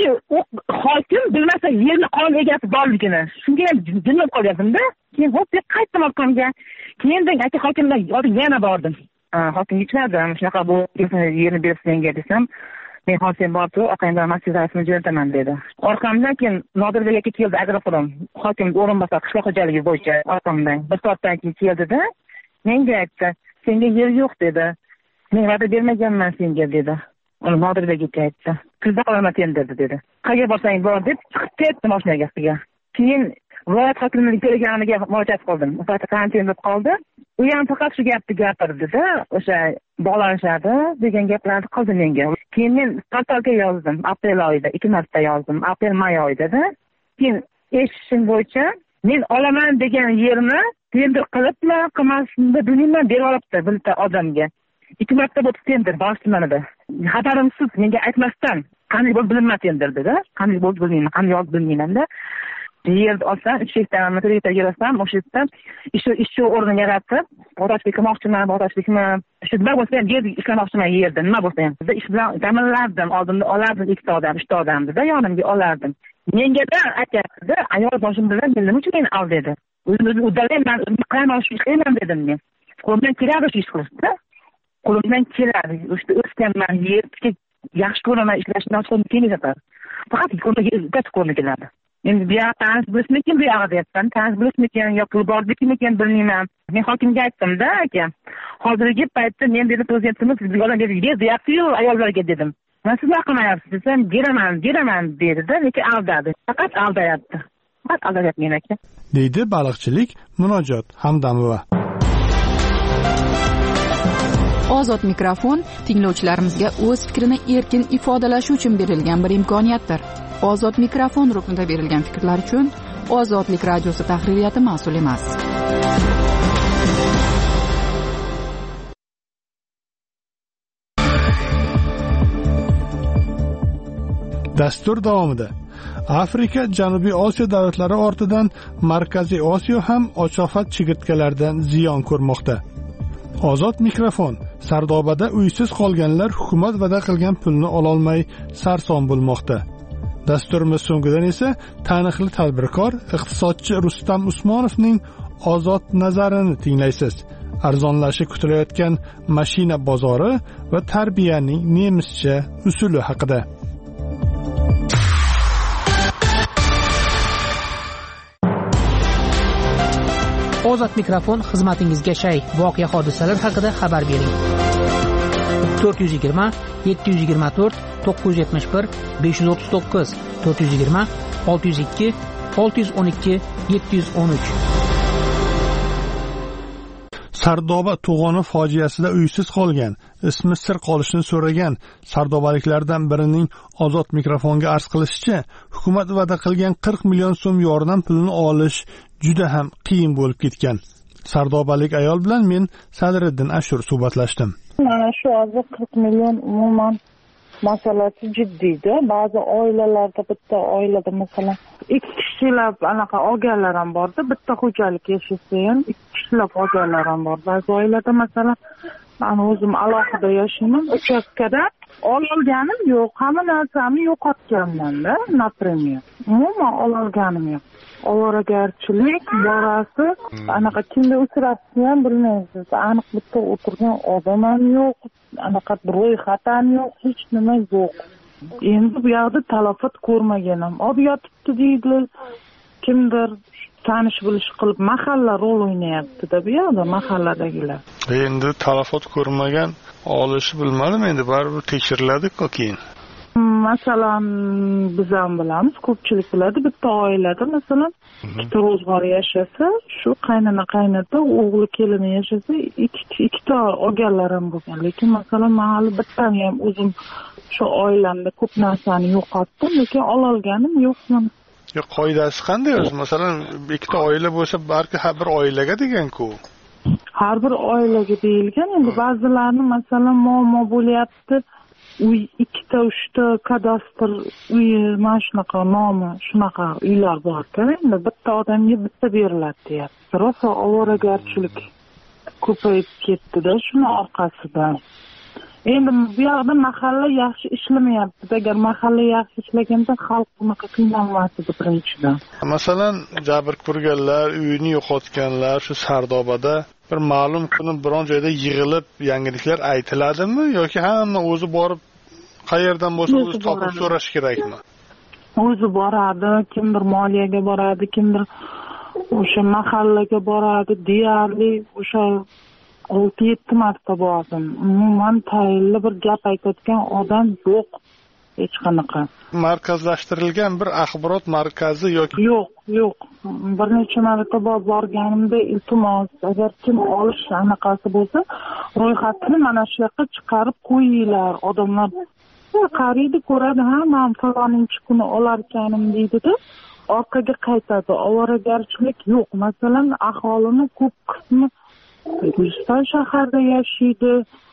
hokim bilmasa yerni qonuniy egasi borligini. Shunga ham jilib qolyaptim-da. Keyin hop deb qaytdim orqamga. Keyin aka hokimdan oldin yana bordim. Hokim yechmadim. Shunaqa bu yerni berib senga desam, men hozir borib, aqayimdan massiv raisni jo'nataman dedi. Orqamdan keyin Nodirbek aka keldi, agroforum. Hokim o'rinbosar qishloq xo'jaligi bo'yicha orqamdan. Bir soatdan keyin keldi-da, menga aytdi, "Senga yer yo'q" dedi. "Men va'da bermaganman senga" dedi. Uni Nodirbek aka aytdi. "Kuzda qolaman tenderdi" dedi. "Qayerga borsang bor" deb chiqib ketdim mashinaga. Keyin viloyat hokimining telegramiga murojaat qildim. O'sha karantin bo'lib qoldi. U ham faqat shu gapni gapirdi-da, o'sha bog'lanishadi degan gaplarni qildi menga. Keyin men portalga yozdim, aprel oyida, ikki marta yozdim, aprel-may oyida-da. Keyin eshitishim bo'yicha men olaman degan yerni tender qilibmi, qilmasmi bilmayman, berib olibdi bitta odamga. Ikki marta bo'lib tender bosh tumanida. Xabarimsiz, menga aytmasdan, qanday bo'lib bilinmas tenderdi-da, qanday bo'lib bilmayman, qanday yo'q bilmayman-da. Yerni olsam, uch gektarni to'rtta yer olsam, o'sha yerda ish ish o'rnini yaratib, bog'dorchilik qilmoqchiman, bog'dorchilikni shu nima bo'lsa ham yer ishlamoqchiman yerda, nima bo'lsa ham. Ish bilan ta'minlardim, oldimda olardim ikkita odam, uchta odamni-da yonimga olardim. Menga-da aytdi, ayol boshim bilan nima uchun meni ol dedi. O'zim uddalayman, o'zim qilaman, shu ishlayman dedim men. Qo'limdan keladi shu ish qilishda. Qo'limdan keladi. O'sha o'sganman, yer yaxshi ko'raman, ishlashni qo'limdan kelmaydi. Faqat qo'limga qo'limga keladi. Endi bu yoqda tanishib bo'lishmikin, bu yoqda deyapman. Tanishib bo'lishmikin yoki pul bordikmikin bilmayman. Men hokimga aytdim-da, aka. Hozirgi paytda men dedi prezidentimiz bizga odam berib deyapti-yu ayollarga dedim. Men siz nima qilmayapsiz desam, beraman, beraman dedi-da, lekin aldadi. Faqat aldayapti. Faqat aldayapti men aka. Deydi baliqchilik Munojot Hamdamova. Ozod mikrofon tinglovchilarimizga o'z fikrini erkin ifodalashi uchun berilgan bir imkoniyatdir. Ozod mikrofon ruknida berilgan fikrlar uchun Ozodlik radiosi tahririyati mas'ul emas. Dastur davomida Afrika, Janubiy Osiyo davlatlari ortidan Markaziy Osiyo ham ochoqfat chigirtkalardan ziyon ko'rmoqda. Ozod mikrofon Sardobada uysiz qolganlar hukumat va'da qilgan pulni ololmay sarson bo'lmoqda. Dasturimiz so'ngidan esa taniqli tadbirkor, iqtisodchi Rustam Usmonovning ozod nazarini tinglaysiz. Arzonlashi kutilayotgan mashina bozori va tarbiyaning nemischa usuli haqida. Ozod mikrofon xizmatingizga shay. Voqea hodisalar haqida xabar bering. to'rt yuz yigirma yetti yuz yigirma to'rt to'qqiz yuz yetmish bir besh yuz o'ttiz to'qqiz to'rt yuz yigirma olti yuz ikki olti yuz o'n ikki yetti yuz o'n uch. Sardoba to'g'oni fojiasida uysiz qolgan, ismi sir qolishini so'ragan sardobaliklardan birining Ozod mikrofonga arz qilishicha, hukumat va'da qilgan qirq million so'm yordam pulini olish juda ham qiyin bo'lib ketgan. Sardobalik ayol bilan men Sadriddin Ashur suhbatlashdim. Mana shu hozir qirq million umuman masalasi jiddiyda. Ba'zi oilalarda, bitta oilada masalan ikki kishilab anaqa olganlar ham borda, bitta xo'jalik yashasa ham ikki kishilab olganlar ham bor. Ba'zi oilada masalan men o'zim alohida yashayman, uchastkada ololganim yo'q, hamma narsamni yo'qotganman-da, например. Umuman ololganim yo'q. Ovoragarchilik borasi, anaqa kimga uchrashni ham bilmaysiz. Aniq bitta o'tirgan odam ham yo'q, anaqa ro'yxat ham yo'q, hech nima yo'q. Endi bu yerda talafot ko'rmaganim. Olib yotibdi deydi, kimdir tanish bilish qilib mahalla rol o'ynayapti-da bu yerda, mahalladagilar. Endi talafot ko'rmagan olishi bilmadim, endi baribir tekshiriladi-ku keyin. Masalan, biz ham bilamiz, ko'pchilik biladi, bitta oilada masalan ikkita ro'zg'or yashasa, shu qaynona qaynota, o'g'li kelini yashasa, ikki ikkita olganlar ham bo'lgan. Lekin masalan, men hali bittani ham o'zim shu oilamda ko'p narsani yo'qotdim, lekin ololganim yo'q. Yo, qoidasi qanday o'zi? Masalan, ikkita oila bo'lsa, balki har bir oilaga degan-ku. Har bir oilaga deyilgan, endi ba'zilarni masalan muammo bo'lyapti. Uy ikkita uchta kadastr uyi, mana shunaqa nomi, shunaqa uylar bor-ku, endi bitta odamga bitta beriladi deyapti. Rosa ovoragarchilik ko'payib ketdi-da shuni orqasidan. Endi bu yerda mahalla yaxshi ishlamayapti. Agar mahalla yaxshi ishlaganda xalq bunaqa qiynalmasdi birinchidan. Masalan, jabr ko'rganlar, uyini yo'qotganlar shu Sardobada bir ma'lum kuni biron joyda yig'ilib yangiliklar aytiladimi yoki hamma o'zi borib qayerdan bo'lsa o'zi topib so'rash kerakmi? O'zi boradi, kimdir moliyaga boradi, kimdir o'sha mahallaga boradi. Deyarli o'sha olti yetti marta bordim. Umuman tayinli bir gap aytadigan odam yo'q hech qanaqa. Markazlashtirilgan bir axborot markazi yoki yo'q, yo'q. Bir necha marta borganimda iltimos, agar kim olish anaqasi bo'lsa, ro'yxatini mana shu yoqqa chiqarib qo'yinglar. Odamlar qariydi, ko'radi, ha, men falonchi kuni olarkanim deydi-da, orqaga qaytadi. Ovoragarchilik yo'q. Masalan, aholini ko'p qismi Guliston shaharda yashaydi,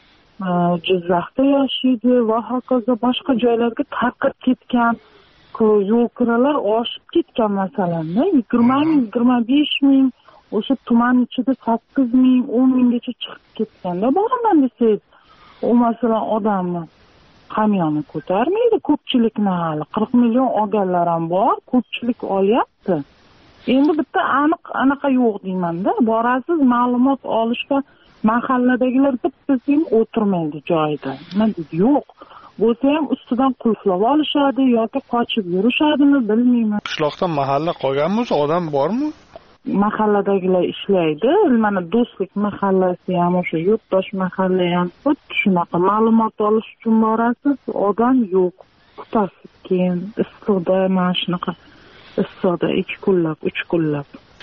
Jizzaxda yashaydi va hokazo boshqa joylarga tarqab ketgan. Yo'l kiralar oshib ketgan masalan, yigirma ming, yigirma besh ming, o'sha tuman ichida sakkiz ming, o'n minggacha chiqib ketganda boraman desangiz, u masalan odamni qamyoni ko'tarmaydi, ko'pchilikni hali qirq million olganlar ham bor, ko'pchilik olyapti. Endi bitta aniq anaqa yo'q deyman-da. Borasiz ma'lumot olishga mahalladagilar bittasi ham o'tirmaydi joyida. Nima deydi? Yo'q. Bo'lsa ham ustidan qulflab olishadi yoki qochib yurishadimi, bilmayman. Qishloqda mahalla qolganmi, odam bormi? Mahalladagilar ishlaydi. Mana do'stlik mahallasi ham, o'sha yurtdosh mahalla ham xuddi shunaqa. Ma'lumot olish uchun borasiz, odam yo'q. Kutasiz keyin issiqda mana shunaqa issiqda ikki kunlab, uch kunlab.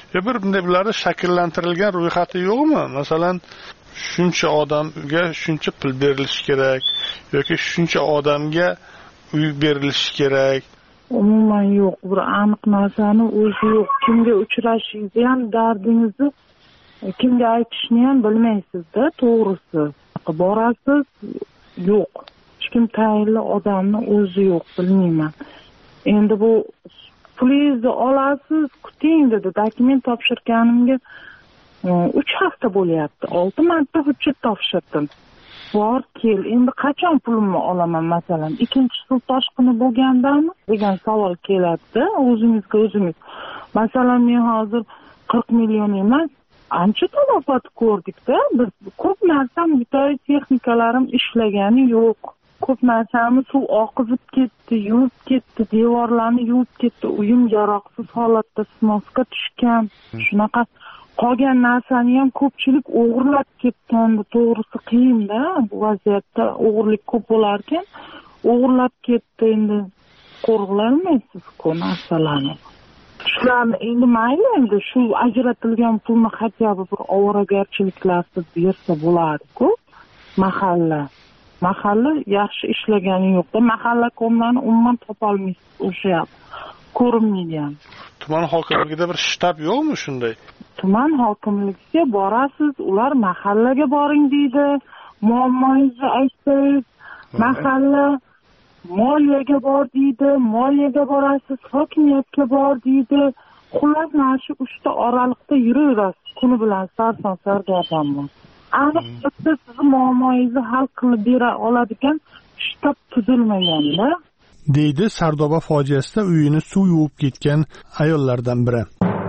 bir bunday bularni shakllantirilgan ro'yxati yo'qmi? Masalan, shuncha odamga shuncha pul berilishi kerak yoki shuncha odamga uy berilishi kerak. Umuman yo'q, bir aniq narsani o'zi yo'q. Kimga uchrashingizni ham, dardingizni kimga aytishni ham bilmaysizda, to'g'risi. Borasiz, yo'q. Hech kim tayinli odamni o'zi yo'q, bilmayman. Endi bu pulingizni olasiz, kuting dedi. Dokument topshirganimga uch hafta bo'lyapti. olti marta hujjat topshirdim. Bor, kel. Endi qachon pulimni olaman masalan? Ikkinchi suv toshqini bo'lgandami degan savol keladi. O'zingizga o'zingiz. Masalan, men hozir qirq million emas, ancha talafot ko'rdik-da. Biz ko'p narsam bitoy texnikalarim ishlagani yo'q. Ko'p narsani suv oqizib ketdi, yuvib ketdi, devorlarni yuvib ketdi. Uyim yaroqsiz holatda snoska tushgan. Shunaqa qolgan narsani ham ko'pchilik o'g'irlab ketgandi. To'g'risi qiyin-da, bu vaziyatda o'g'irlik ko'p bo'lar ekan, o'g'irlab ketdi. Endi qo'rg'olmaysiz-ku narsalarni. Shularni endi mayli, endi shu ajratilgan pulni hatto bir ovoragarchiliklarsiz bersa bo'ladi-ku. Mahalla mahalla yaxshi ishlagani yo'qda, mahalla komlarni umuman topolmaysiz, o'sha ko'rinmaydi ham. Tuman hokimligida bir shtab yo'qmi shunday? Tuman hokimligiga borasiz, ular mahallaga boring deydi, muammongizni aytsangiz, mahalla moliyaga bor deydi, moliyaga borasiz, hokimiyatga bor deydi. Xullas, mana shu uchta oraliqda yuraverasiz, kuni bilan sarson sargardonman. Aniq sizni muammongizni hal qilib bera oladigan shtab tuzilmaganda, deydi Sardoba fojiasida uyini suv yuvib ketgan ayollardan biri.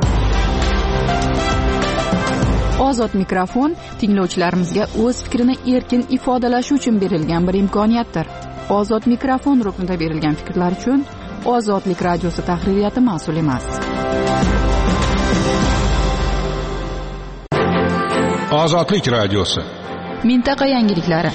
Ozod mikrofon tinglovchilarimizga o'z fikrini erkin ifodalashi uchun berilgan bir imkoniyatdir. Ozod mikrofon ruknida berilgan fikrlar uchun Ozodlik radiosi tahririyati mas'ul emas. Ozodlik radiosi. Mintaqa yangiliklari.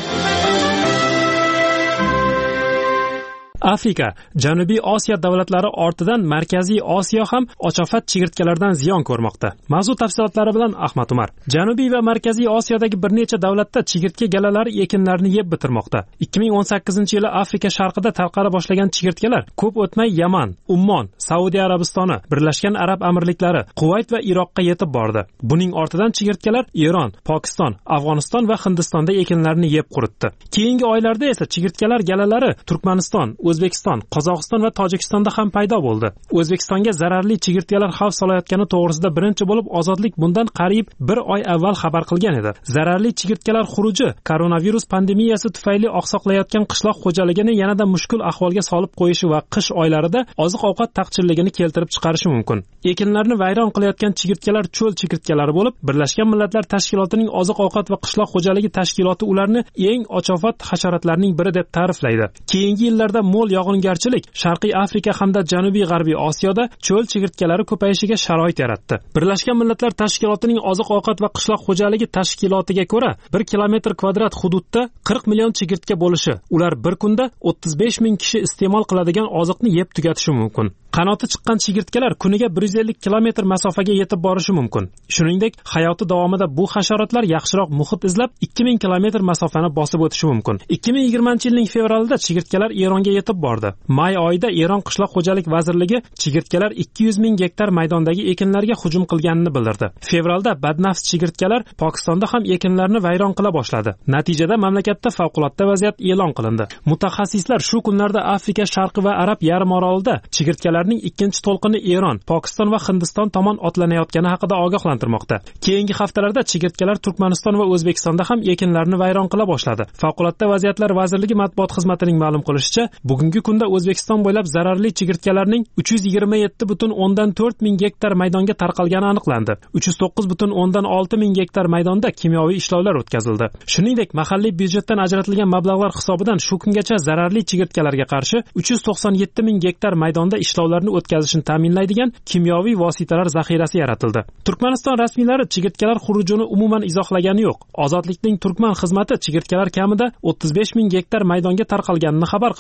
Afrika, Janubiy Osiyo davlatlari ortidan Markaziy Osiyo ham ochofat chigirtkalardan ziyon ko'rmoqda. Mavzu tafsilotlari bilan Ahmad Umar. Janubiy va Markaziy Osiyodagi bir necha davlatda chigirtka galalari ekinlarni yeb bitirmoqda. ikki ming o'n sakkizinchi yili Afrika sharqida tarqala boshlagan chigirtkalar ko'p o'tmay Yaman, Ummon, Saudiya Arabistoni, Birlashgan Arab Amirliklari, Quvayt va Iroqqa yetib bordi. Buning ortidan chigirtkalar Eron, Pokiston, Afg'oniston va Hindistonda ekinlarni yeb quritdi. Keyingi oylarda esa chigirtkalar galalari Turkmaniston, O'zbekiston, Qozog'iston va Tojikistonda ham paydo bo'ldi. O'zbekistonga zararli chigirtkalar xavf solayotgani to'g'risida birinchi bo'lib Ozodlik bundan qariyb bir oy avval xabar qilgan edi. Zararli chigirtkalar xuruji koronavirus pandemiyasi tufayli oqsoqlayotgan qishloq xo'jaligini yanada mushkul ahvolga solib qo'yishi va qish oylarida oziq-ovqat taqchilligini keltirib chiqarishi mumkin. Ekinlarni vayron qilayotgan chigirtkalar cho'l chigirtkalari bo'lib, Birlashgan Millatlar Tashkilotining oziq-ovqat va qishloq xo'jaligi tashkiloti ularni eng ochofat hasharotlarning biri deb ta'riflaydi. Keyingi yillarda mo'l yog'ingarchilik Sharqiy Afrika hamda Janubiy G'arbiy Osiyoda cho'l chigirtkalari ko'payishiga sharoit yaratdi. Birlashgan Millatlar Tashkilotining oziq-ovqat va qishloq xo'jaligi tashkilotiga ko'ra, bir kilometr kvadrat hududda qirq million chigirtka bo'lishi, ular bir kunda o'ttiz besh ming kishi iste'mol qiladigan oziqni yeb tugatishi mumkin. Qanoti chiqqan chigirtkalar kuniga bir yuz ellik kilometr masofaga yetib borishi mumkin. Shuningdek, hayoti davomida bu hasharotlar yaxshiroq muhit izlab ikki ming kilometr masofani bosib o'tishi mumkin. ikki ming yigirmanchi yilning fevralida chigirtkalar Eronga yetib bordi. May oyida Eron qishloq xo'jalik vazirligi chigirtkalar ikki yuz ming gektar maydondagi ekinlarga hujum qilganini bildirdi. Fevralda badnafs chigirtkalar Pokistonda ham ekinlarni vayron qila boshladi. Natijada mamlakatda favqulodda vaziyat e'lon qilindi. Mutaxassislar shu kunlarda Afrika sharqi va Arab yarim orolida chigirtkalar ikkinchi to'lqini Eron, Pokiston va Hindiston tomon otlanayotgani haqida ogohlantirmoqda. Keyingi haftalarda chigirtkalar Turkmaniston va O'zbekistonda ham ekinlarni vayron qila boshladi. Favqulodda vaziyatlar vazirligi matbuot xizmatining ma'lum qilishicha, bugungi kunda O'zbekiston bo'ylab zararli chigirtkalarning uch yuz yigirma yetti butun o'ndan to'rt ming gektar maydonga tarqalgani aniqlandi. uch yuz to'qqiz butun o'ndan olti ming gektar maydonda kimyoviy ishlovlar o'tkazildi. Shuningdek, mahalliy byudjetdan ajratilgan mablag'lar hisobidan shu kungacha zararli chigirtkalarga qarshi uch yuz to'qson yetti ming gektar maydonda ishlovlar o'tkazishni ta'minlaydigan kimyoviy vositalar zaxirasi yaratildi. Turkmaniston rasmiylari chigirtkalar xurujini umuman izohlagani yo'q. Ozodlikning Turkman xizmati chigirtkalar kamida o'ttiz besh ming gektar maydonga tarqalganini xabar qildi.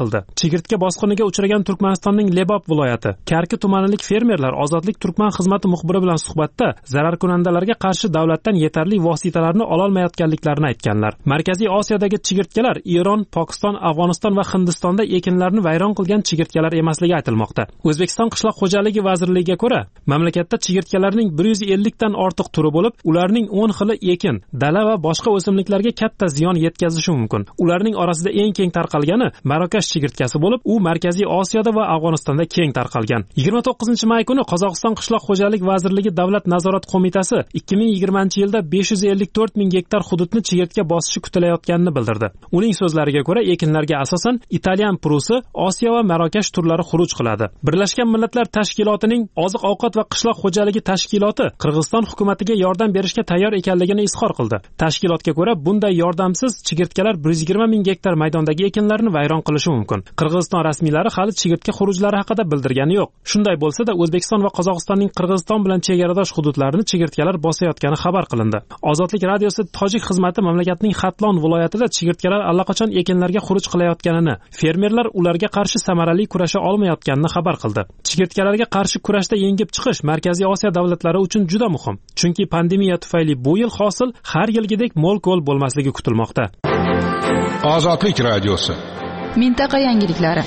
chigirtka bosqiniga uchragan Turkmanistonning Lebop viloyati Karki tumanilik fermerlar Ozodlik Turkman xizmati muxbiri bilan suhbatda zararkunandalarga qarshi davlatdan yetarli vositalarni ololmayotganliklarini aytganlar. Markaziy Osiyodagi chigirtkalar Eron, Pokiston, Afg'oniston va Hindistonda ekinlarni vayron qilgan chigirtkalar emasligi aytilmoqda. O'zbekiston qishloq xo'jaligi vazirligiga ko'ra, mamlakatda chigirtkalarning bir yuz ellik dan ortiq turi bo'lib, ularning o'n xili ekin, dala va boshqa o'simliklarga katta ziyon yetkazishi mumkin. Ularning orasida eng keng tarqalgani Marokash chigirtkasi bo'lib, u Markaziy Osiyoda va Afg'onistonda keng tarqalgan. yigirma to'qqizinchi may kuni Qozog'iston qishloq xo'jalik vazirligi davlat nazorat qo'mitasi ikki ming yigirmanchi yilda besh yuz ellik to'rt ming gektar hududni chigirtka bosishi kutilayotganini bildirdi. Uning so'zlariga ko'ra, ekinlarga asosan Italyan purusi, Osiyo va Marokash turlari xuruj qiladi. Birlashgan Millatlar Tashkilotining Oziq-ovqat va qishloq xo'jaligi tashkiloti Qirg'iziston hukumatiga yordam berishga tayyor ekanligini izhor qildi. Tashkilotga ko'ra, bunday yordamsiz chigirtkalar bir yuz yigirma ming gektar maydondagi ekinlarni vayron qilishi mumkin. Qirg'iziston rasmiylari hali chigirtka xurujlari haqida bildirgani yo'q. Shunday bo'lsa-da, O'zbekiston va Qozog'istonning Qirg'iziston bilan chegaradosh hududlarini chigirtkalar bosayotgani xabar qilindi. Ozodlik radiosi Tojik xizmati mamlakatning Xatlon viloyatida chigirtkalar allaqachon ekinlarga xuruj qilayotganini, fermerlar ularga qarshi samarali kurasha olmayotganini xabar qildi. Chigirtkalarga qarshi kurashda yengib chiqish Markaziy Osiyo davlatlari uchun juda muhim. Chunki pandemiya tufayli bu yil hosil har yilgidek mo'l-ko'l bo'lmasligi kutilmoqda. Ozodlik radiosi. Mintaqa yangiliklari.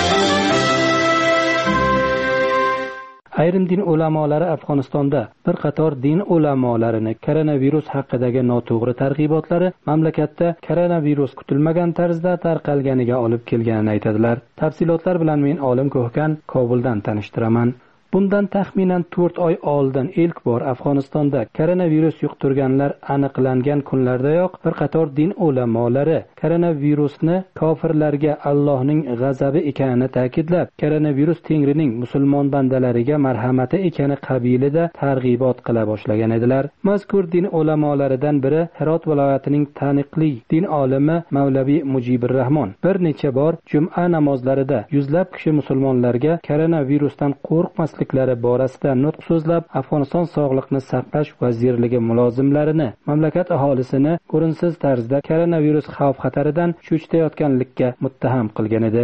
Ayrim din ulamolari Afg'onistonda bir qator din ulamolarini koronavirus haqidagi noto'g'ri targ'ibotlari mamlakatda koronavirus kutilmagan tarzda tarqalganiga olib kelganini aytadilar. Tafsilotlar bilan men Olim Ko'hkan Kobuldan tanishtiraman. Bundan taxminan to'rt oy oldin ilk bor Afg'onistonda koronavirus yuqtirganlar aniqlangan kunlardayoq bir qator din ulamolari koronavirusni kofirlarga Allohning g'azabi ekanini ta'kidlab, koronavirus Tengrining musulmon bandalariga marhamati ekani qabilida targ'ibot qila boshlagan edilar. Mazkur din ulamolaridan biri Herot viloyatining taniqli din olimi Mavlaviy Mujibur-Rahmon bir necha bor juma namozlarida yuzlab kishi musulmonlarga koronavirusdan qo'rqmaslik borasida nutq so'zlab, Afg'oniston sog'liqni saqlash vazirligi mulozimlarini mamlakat aholisini ko'rinsiz tarzda koronavirus xavf-xataridan cho'chitayotganlikka muttaham qilgan edi.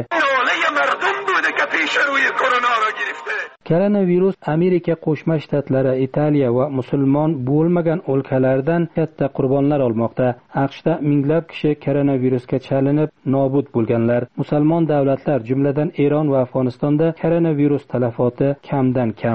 Koronavirus Amerika Qo'shma Shtatlari, Italiya va musulmon bo'lmagan o'lkalardan katta qurbonlar olmoqda. AQShda minglab kishi koronavirusga chalinib nobud bo'lganlar. Musulmon davlatlar, jumladan Eron va Afg'onistonda koronavirus talafoti kamdan kam.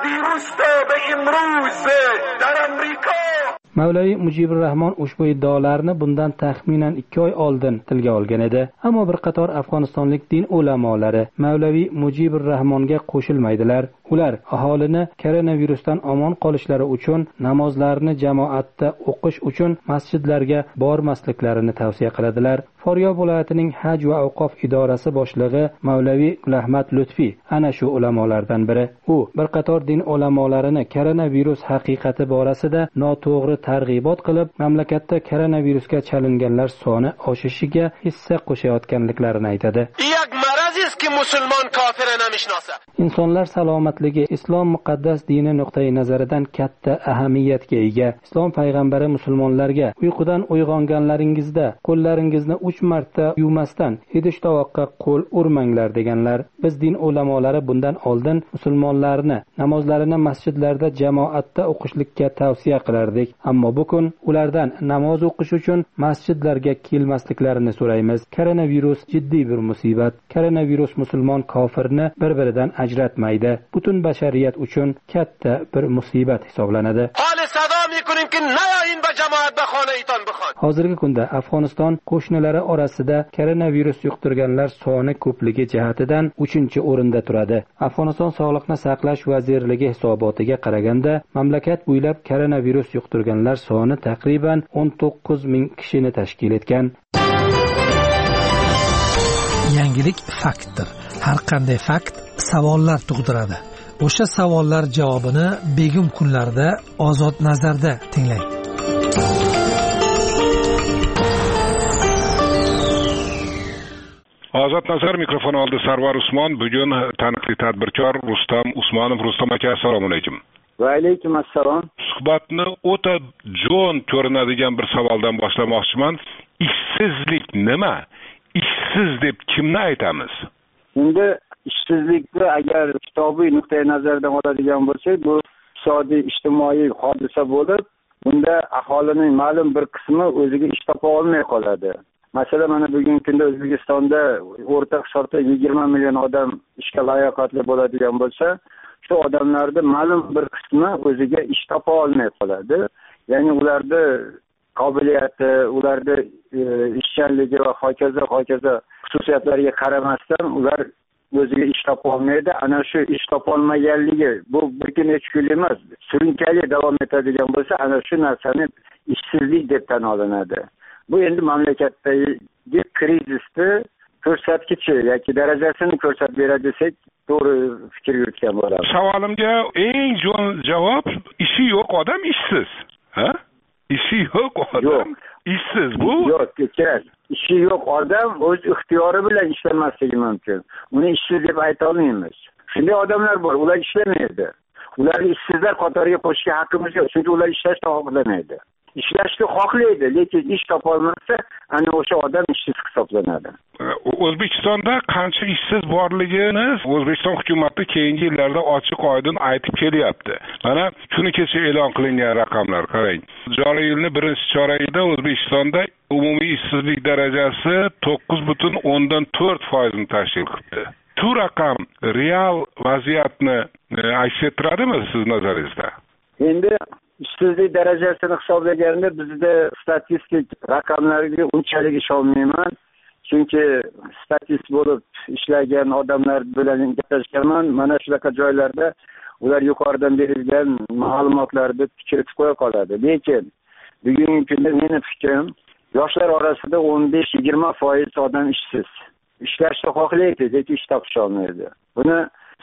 Mavlaviy Mujibur-Rahmon ushbu iddaolarni bundan taxminan ikki oy oldin tilga olgan edi. Ammo bir qator afg'onistonlik din ulamolari Mavlaviy Mujibur-Rahmonga qo'shilmaydilar. Ular aholini koronavirusdan omon qolishlari uchun namozlarni jamoatda o'qish uchun masjidlarga bormasliklarini tavsiya qiladilar. Faryob viloyatining Haj va Avqof idorasi boshlig'i Mavlaviy Gulahmat Lutfi ana shu ulamolardan biri. U bir qator din ulamolarini koronavirus haqiqati borasida noto'g'ri targ'ibot qilib, mamlakatda koronavirusga chalinganlar soni oshishiga hissa qo'shayotganliklarini aytadi. Insonlar salomatligi islom muqaddas dini nuqtai nazaridan katta ahamiyatga ega. Islom payg'ambari musulmonlarga uyqudan uyg'onganlaringizda qo'llaringizni uch marta yuvmasdan idish tovoqqa qo'l urmanglar deganlar. Biz din ulamolari bundan oldin musulmonlarni namozlarini masjidlarda jamoatda o'qishlikka tavsiya qilardik. Ammo bu kun ulardan namoz o'qish uchun masjidlarga kelmasliklarini so'raymiz. Koronavirus jiddiy bir musibat. Koronavirus musulmon kofirni bir-biridan ajratmaydi. Butun bashariyat uchun katta bir musibat hisoblanadi. Hozirgi kunda Afg'oniston qo'shnilari orasida koronavirus yuqtirganlar soni ko'pligi jihatidan uchinchi o'rinda turadi. Afg'oniston Sog'liqni saqlash vazirligi hisobotiga qaraganda, mamlakat bo'ylab koronavirus yuqtirganlar soni taqriban o'n to'qqiz ming kishini tashkil etgan. Yangilik faktdir. Har qanday fakt savollar tug'diradi. O'sha savollar javobini begum kunlarda Ozod nazarda tinglang. Ozod nazar mikrofon oldi Sarvar Usmon. Bugun taniqli tadbirkor Rustam Usmonov. Rustam aka, assalomu alaykum. Va alaykum assalom. Suhbatni o'ta jo'n ko'rinadigan bir savoldan boshlamoqchiman. Ishsizlik nima? Ishsiz deb kimni aytamiz? endi ishsizlikni agar kitobiy nuqtai nazardan oladigan bo'lsak, bu iqtisodiy ijtimoiy hodisa bo'lib, bunda aholining ma'lum bir qismi o'ziga ish topa olmay qoladi. Masalan, mana bugungi kunda O'zbekistonda o'rta hisobda yigirma million odam ishga layoqatli bo'ladigan bo'lsa, shu odamlarning ma'lum bir qismi o'ziga ish topa olmay qoladi. Ya'ni ularda qobiliyati, ularda e, ishchanligi va hokazo hokazo xususiyatlariga qaramasdan ular o'ziga ish topa olmaydi. Ana shu ish topa olmaganligi bu bir kun uch kun emas, surunkali davom etadigan bo'lsa, ana shu narsani ishsizlik deb tan olinadi. Bu endi mamlakatdagi krizisni ko'rsatkichi yoki darajasini ko'rsatib beradi desak, to'g'ri fikr yuritgan bo'ladi. Savolimga eng jo'n javob, ishi yo'q odam ishsiz. Ha? Ishi yo'q odam ishsiz. Bu yo'q, kerak. Ishi yo'q odam o'z ixtiyori bilan ishlamasligi mumkin. Uni ishsiz deb ayta olmaymiz. Shunday odamlar bor, ular ishlamaydi. Ularni ishsizlar qatoriga qo'shishga haqqimiz yo'q, chunki ular ishlashni xohlamaydi. Ishlashni xohlaydi, lekin ish topa olmasa, ana o'sha odam ishsiz hisoblanadi. O'zbekistonda qancha ishsiz borligini O'zbekiston hukumati keyingi yillarda ochiq oydin aytib kelyapti. Mana kuni kecha e'lon qilingan raqamlar qarang. Joriy yilning birinchi choragida O'zbekistonda umumiy ishsizlik darajasi to'qqiz butun o'ndan to'rt foiz ni tashkil qildi. Bu raqam real vaziyatni aks ettiradimi siz nazaringizda? Endi ishsizlik darajasini hisoblaganda bizda statistik raqamlarga unchalik ishonmayman. Chunki statist bo'lib ishlagan odamlar bilan gaplashganman. Mana shunaqa joylarda ular yuqoridan berilgan ma'lumotlarni kiritib qo'ya qoladi. Lekin bugungi kunda meni fikrim, yoshlar orasida o'n besh yigirma foiz odam ishsiz. Ishlashni xohlaydi, lekin ish topisha olmaydi. Buni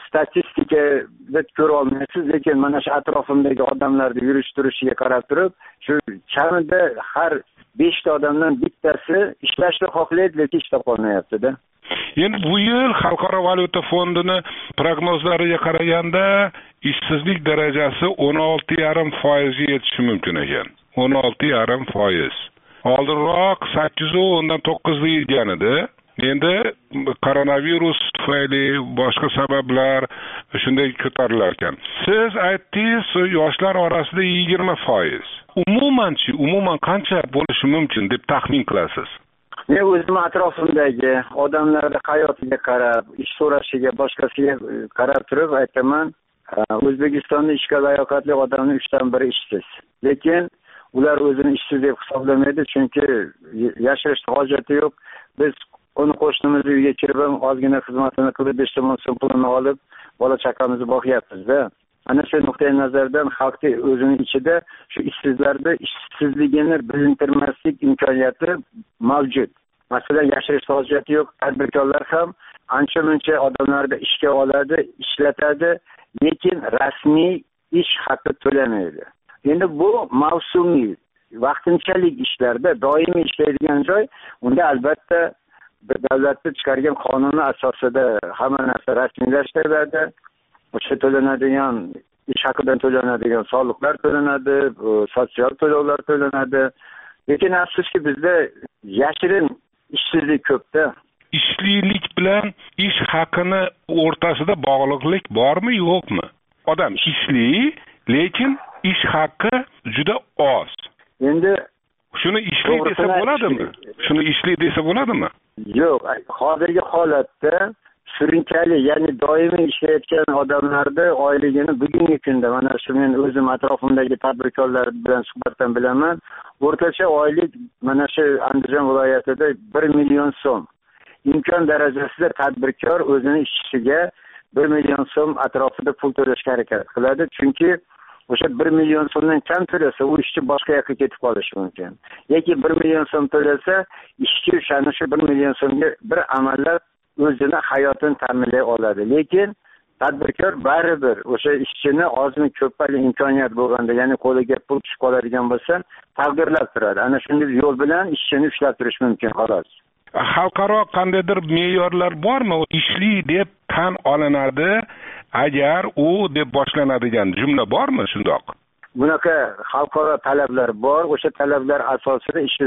statistikada ko'ra olmaysiz, lekin mana shu atrofimdagi odamlarni yurish turishiga qarab turib, shu kamida har beshta odamdan bittasi ishlashni xohlaydi, lekin ish topa olmayapti-da. Endi bu yil Xalqaro valyuta fondini prognozlariga qaraganda ishsizlik darajasi o'n olti yarim foiz ga yetishi mumkin ekan. o'n olti yarim foiz. Oldinroq sakkiz o'ndan to'qqiz degan edi. Endi koronavirus tufayli boshqa sabablar shunday ko'tarilar ekan. Siz aytdingiz, yoshlar orasida yigirma foiz. Umuman-chi, umuman qancha bo'lishi mumkin deb taxmin qilasiz? Men o'zim atrofimdagi odamlarning hayotiga qarab, ish so'rashiga, boshqasiga qarab turib aytaman, O'zbekistonda ishga layoqatli odamning uchdan biri ishsiz. Lekin ular o'zini ishsiz deb hisoblamaydi, chunki yashirishga hojati yo'q. Biz uni qo'shnimizni uyiga kirib ham ozgina xizmatini qilib, besh so'm pulini olib, bola chaqamizni boqyapmiz-da. Ana shu nuqtai nazardan xalqning o'zining ichida shu ishsizlarda ishsizligini bilintirmaslik imkoniyati mavjud. Masalan, yashirish hojati yo'q, tadbirkorlar ham ancha-muncha odamlarni ishga oladi, ishlatadi, lekin rasmiy ish haqi to'lamaydi. Endi bu mavsumiy, vaqtinchalik ishlarda doimiy ishlaydigan joy, unda albatta davlatning chiqargan qonuni asosida hamma narsa rasmiylashtiriladi. O'sha to'lanadigan ish haqidan to'lanadigan soliqlar to'lanadi, sotsial to'lovlar to'lanadi. Lekin afsuski bizda yashirin ishsizlik ko'pda. Ishlilik bilan ish haqini o'rtasida bog'liqlik bormi, yo'qmi? Odam ishli, lekin ish haqi juda oz. Endi shuni ishli desa bo'ladimi? Shuni ishli desa bo'ladimi? Yo'q, hozirgi holatda surunkali, ya'ni doimiy ishlayotgan odamlarda oyligini bugungi kunda, mana shu men o'zim atrofimdagi tadbirkorlar bilan suhbatdan bilaman, o'rtacha oylik mana shu Andijon viloyatida bir million so'm. Imkon darajasida tadbirkor o'zining ishchiga bir million so'm atrofida pul to'lashga harakat qiladi, chunki o'sha bir million so'mdan kam to'lasa, u ishchi boshqa yoqqa ketib qolishi mumkin. Yoki bir million so'm to'lasa, ishchi o'shani shu bir million so'mga bir amallab o'zini hayotini ta'minlay oladi. Lekin tadbirkor baribir o'sha ishchini ozmi ko'pali imkoniyat bo'lganda, ya'ni qo'liga pul tushib qoladigan bo'lsa, taqdirlab turadi. Ana shunday yo'l bilan ishchini ushlab turish mumkin, xolos. Xalqaro qandaydir me'yorlar bormi? Ishli deb tan olinadi, agar u deb boshlanadigan jumla bormi shundoq? Bunaqa xalqaro talablar bor. O'sha talablar asosida ishsizlik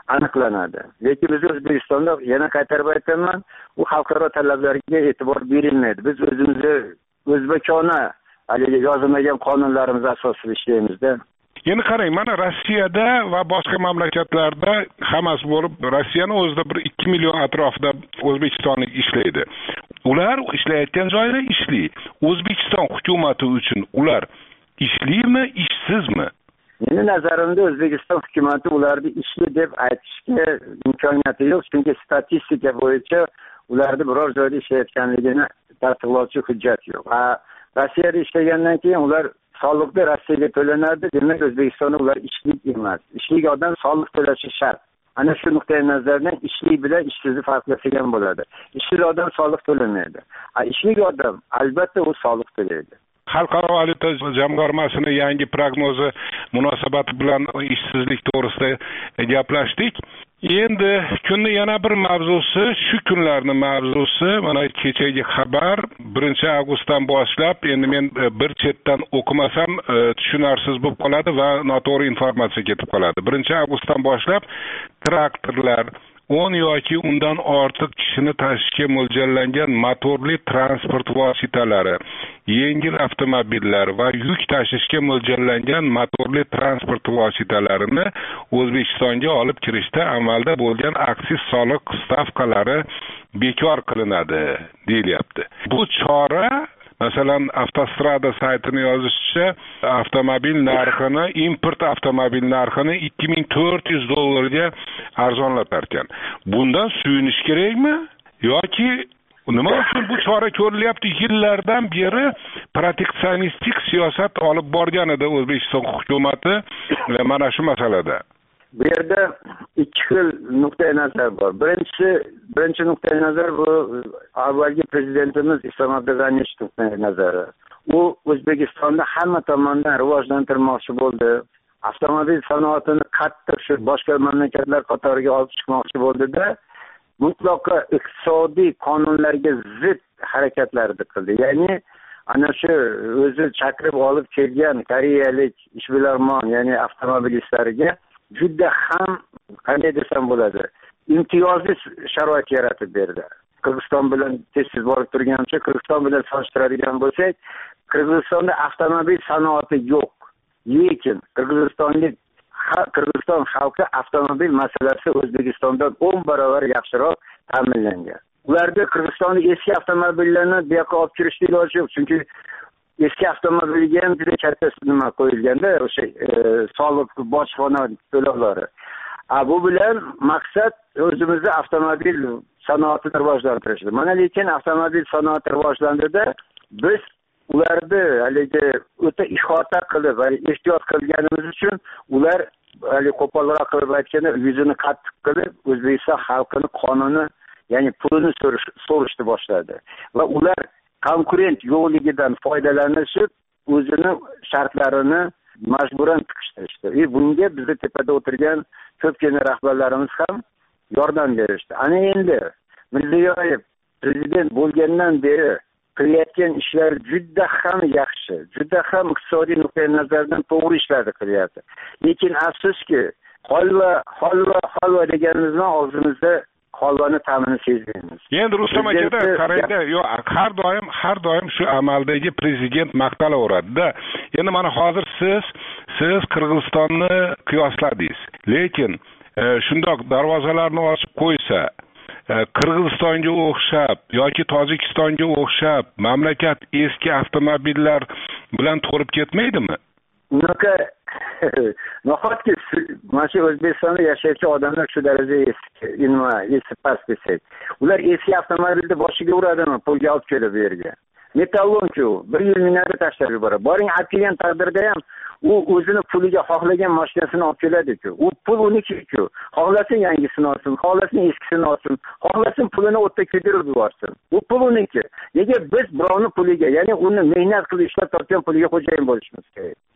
aniqlanadi. Lekin biz O'zbekistonda yana qaytarib aytaman, u xalqaro talablarga e'tibor berilmaydi. Biz o'zimizni o'zbekona haligi yozilmagan qonunlarimiz asosida ishlaymiz-da. Endi qarang, mana Rossiyada va boshqa mamlakatlarda hammasi bo'lib, Rossiyani o'zida bir ikki million atrofida o'zbekistonlik ishlaydi. Ular ishlayotgan joyda ishli. O'zbekiston hukumati uchun ular ishlimi, ishsizmi? Meni nazarimda O'zbekiston hukumati ularni ishli deb aytishga imkoniyati yo'q, chunki statistika bo'yicha ularni biror joyda ishlayotganligini tasdiqlovchi hujjat yo'q. Ha, Rossiyada ishlagandan keyin ular soliqni Rossiyaga to'lanadi, demak O'zbekistonda ular ishlik emas. Ishlik odam soliq to'lashi shart. Ana shu nuqtai nazardan ishlik bilan ishsizni farqlasak ham bo'ladi. Ishsiz odam soliq to'lamaydi. Ha, ishlik odam albatta u soliq to'laydi. Xalqaro valyuta jamg'armasining yangi prognozi munosabati bilan ishsizlik to'g'risida gaplashdik. Endi kunning yana bir mavzusi, shu kunlarning mavzusi, mana kechagi xabar birinchi avgustdan boshlab, endi men bir chetdan o'qimasam tushunarsiz bo'lib qoladi va noto'g'ri informatsiya ketib qoladi. birinchi avgustdan boshlab traktorlar, o'n yoki undan ortiq kishini tashishga mo'ljallangan motorli transport vositalari, yengil avtomobillar va yuk tashishga mo'ljallangan motorli transport vositalarini O'zbekistonga olib kirishda amalda bo'lgan aksiz soliq stavkalari bekor qilinadi deyilyapti. Bu chora, masalan, Avtostrada saytini yozishicha, avtomobil narxini, import avtomobil narxini ikki ming to'rt yuz dollarga arzonlatar ekan. Bundan suyunish kerakmi yoki nima uchun bu chora ko'rilyapti? Yillardan beri proteksionistik siyosat olib borgan edi O'zbekiston hukumati mana shu masalada. Bu yerda ikki xil nuqtai nazar bor. Birinchi birinchi nuqtai nazar bu avvalgi prezidentimiz Islom Abdug'aniyevich nuqtai nazari. U O'zbekistonni hamma tomondan rivojlantirmoqchi bo'ldi. Avtomobil sanoatini qattiq shu boshqa mamlakatlar qatoriga olib chiqmoqchi bo'ldi-da, mutlaqo iqtisodiy qonunlarga zid harakatlarni qildi. Ya'ni ana shu o'zi chaqirib olib kelgan koreyalik ishbilarmon, ya'ni avtomobilistlarga juda ham, qanday desam bo'ladi, imtiyozli sharoit yaratib berdi. Qirg'iziston bilan tez-tez borib turgancha, Qirg'iziston bilan solishtiradigan bo'lsak, Qirg'izistonda avtomobil sanoati yo'q. Lekin Qirg'izistonlik Qirg'iziston xalqi avtomobil masalasi O'zbekistondan o'n barobar yaxshiroq ta'minlangan. Ularda Qirg'izistonning eski avtomobillarni bu yoqqa olib kirishga iloji yo'q, chunki eski avtomobilga ham juda katta nima qo'yilganda, o'sha soliq, bojxona to'lovlari. Bu bilan maqsad o'zimizda avtomobil sanoatini rivojlantirishdir. Mana lekin avtomobil sanoati rivojlandida biz ularni haligi o'ta ihota qilib, ehtiyot qilganimiz uchun ular hali qo'polroq qilib aytganda yuzini qattiq qilib O'zbekiston xalqini qonuni, ya'ni pulini so'rashni boshladi. Va ular konkurent yo'qligidan foydalanishib o'zini shartlarini majburan tiqishtirishdi. E bunga bizning tepada o'tirgan ko'pgina rahbarlarimiz ham yordam berishdi. Ana endi Mirziyoyev prezident bo'lgandan beri qilayotgan ishlar juda ham yaxshi, juda ham iqtisodiy nuqtai nazardan to'g'ri ishlarni qilyapti. Lekin afsuski, holva, holva, holva deganimizdan og'zimizda holvani ta'mini sezmaymiz. Endi Rustam akada qarayda, yo'q, har doim, har doim shu amaldagi prezident maqtalaveradi-da. Endi mana hozir siz, siz Qirg'izistonni qiyosladingiz. Lekin e, shundoq darvozalarni ochib qo'ysa, Qirg'izistonga o'xshab yoki Tojikistonga o'xshab mamlakat eski avtomobillar bilan to'lib ketmaydimi? Unaqa nahotki mana shu O'zbekistonda yashovchi odamlar shu darajada eski, nima, eski past desak, ular eski avtomobilni boshiga uradimi pulga olib kelib bu yerga? Metallon-ku bir yil minada tashlab yuboradi. Boring olib kelgan taqdirda ham u o'zini puliga xohlagan mashinasini olib keladi-ku. U pul uniki-ku. Xohlasin yangisini olsin, xohlasin eskisini olsin, xohlasin pulini o'tda kuydirib yuborsin. U pul uniki. Nega biz birovni puliga, ya'ni uni mehnat qilib ishlab topgan puliga xo'jayin bo'lishimiz kerak?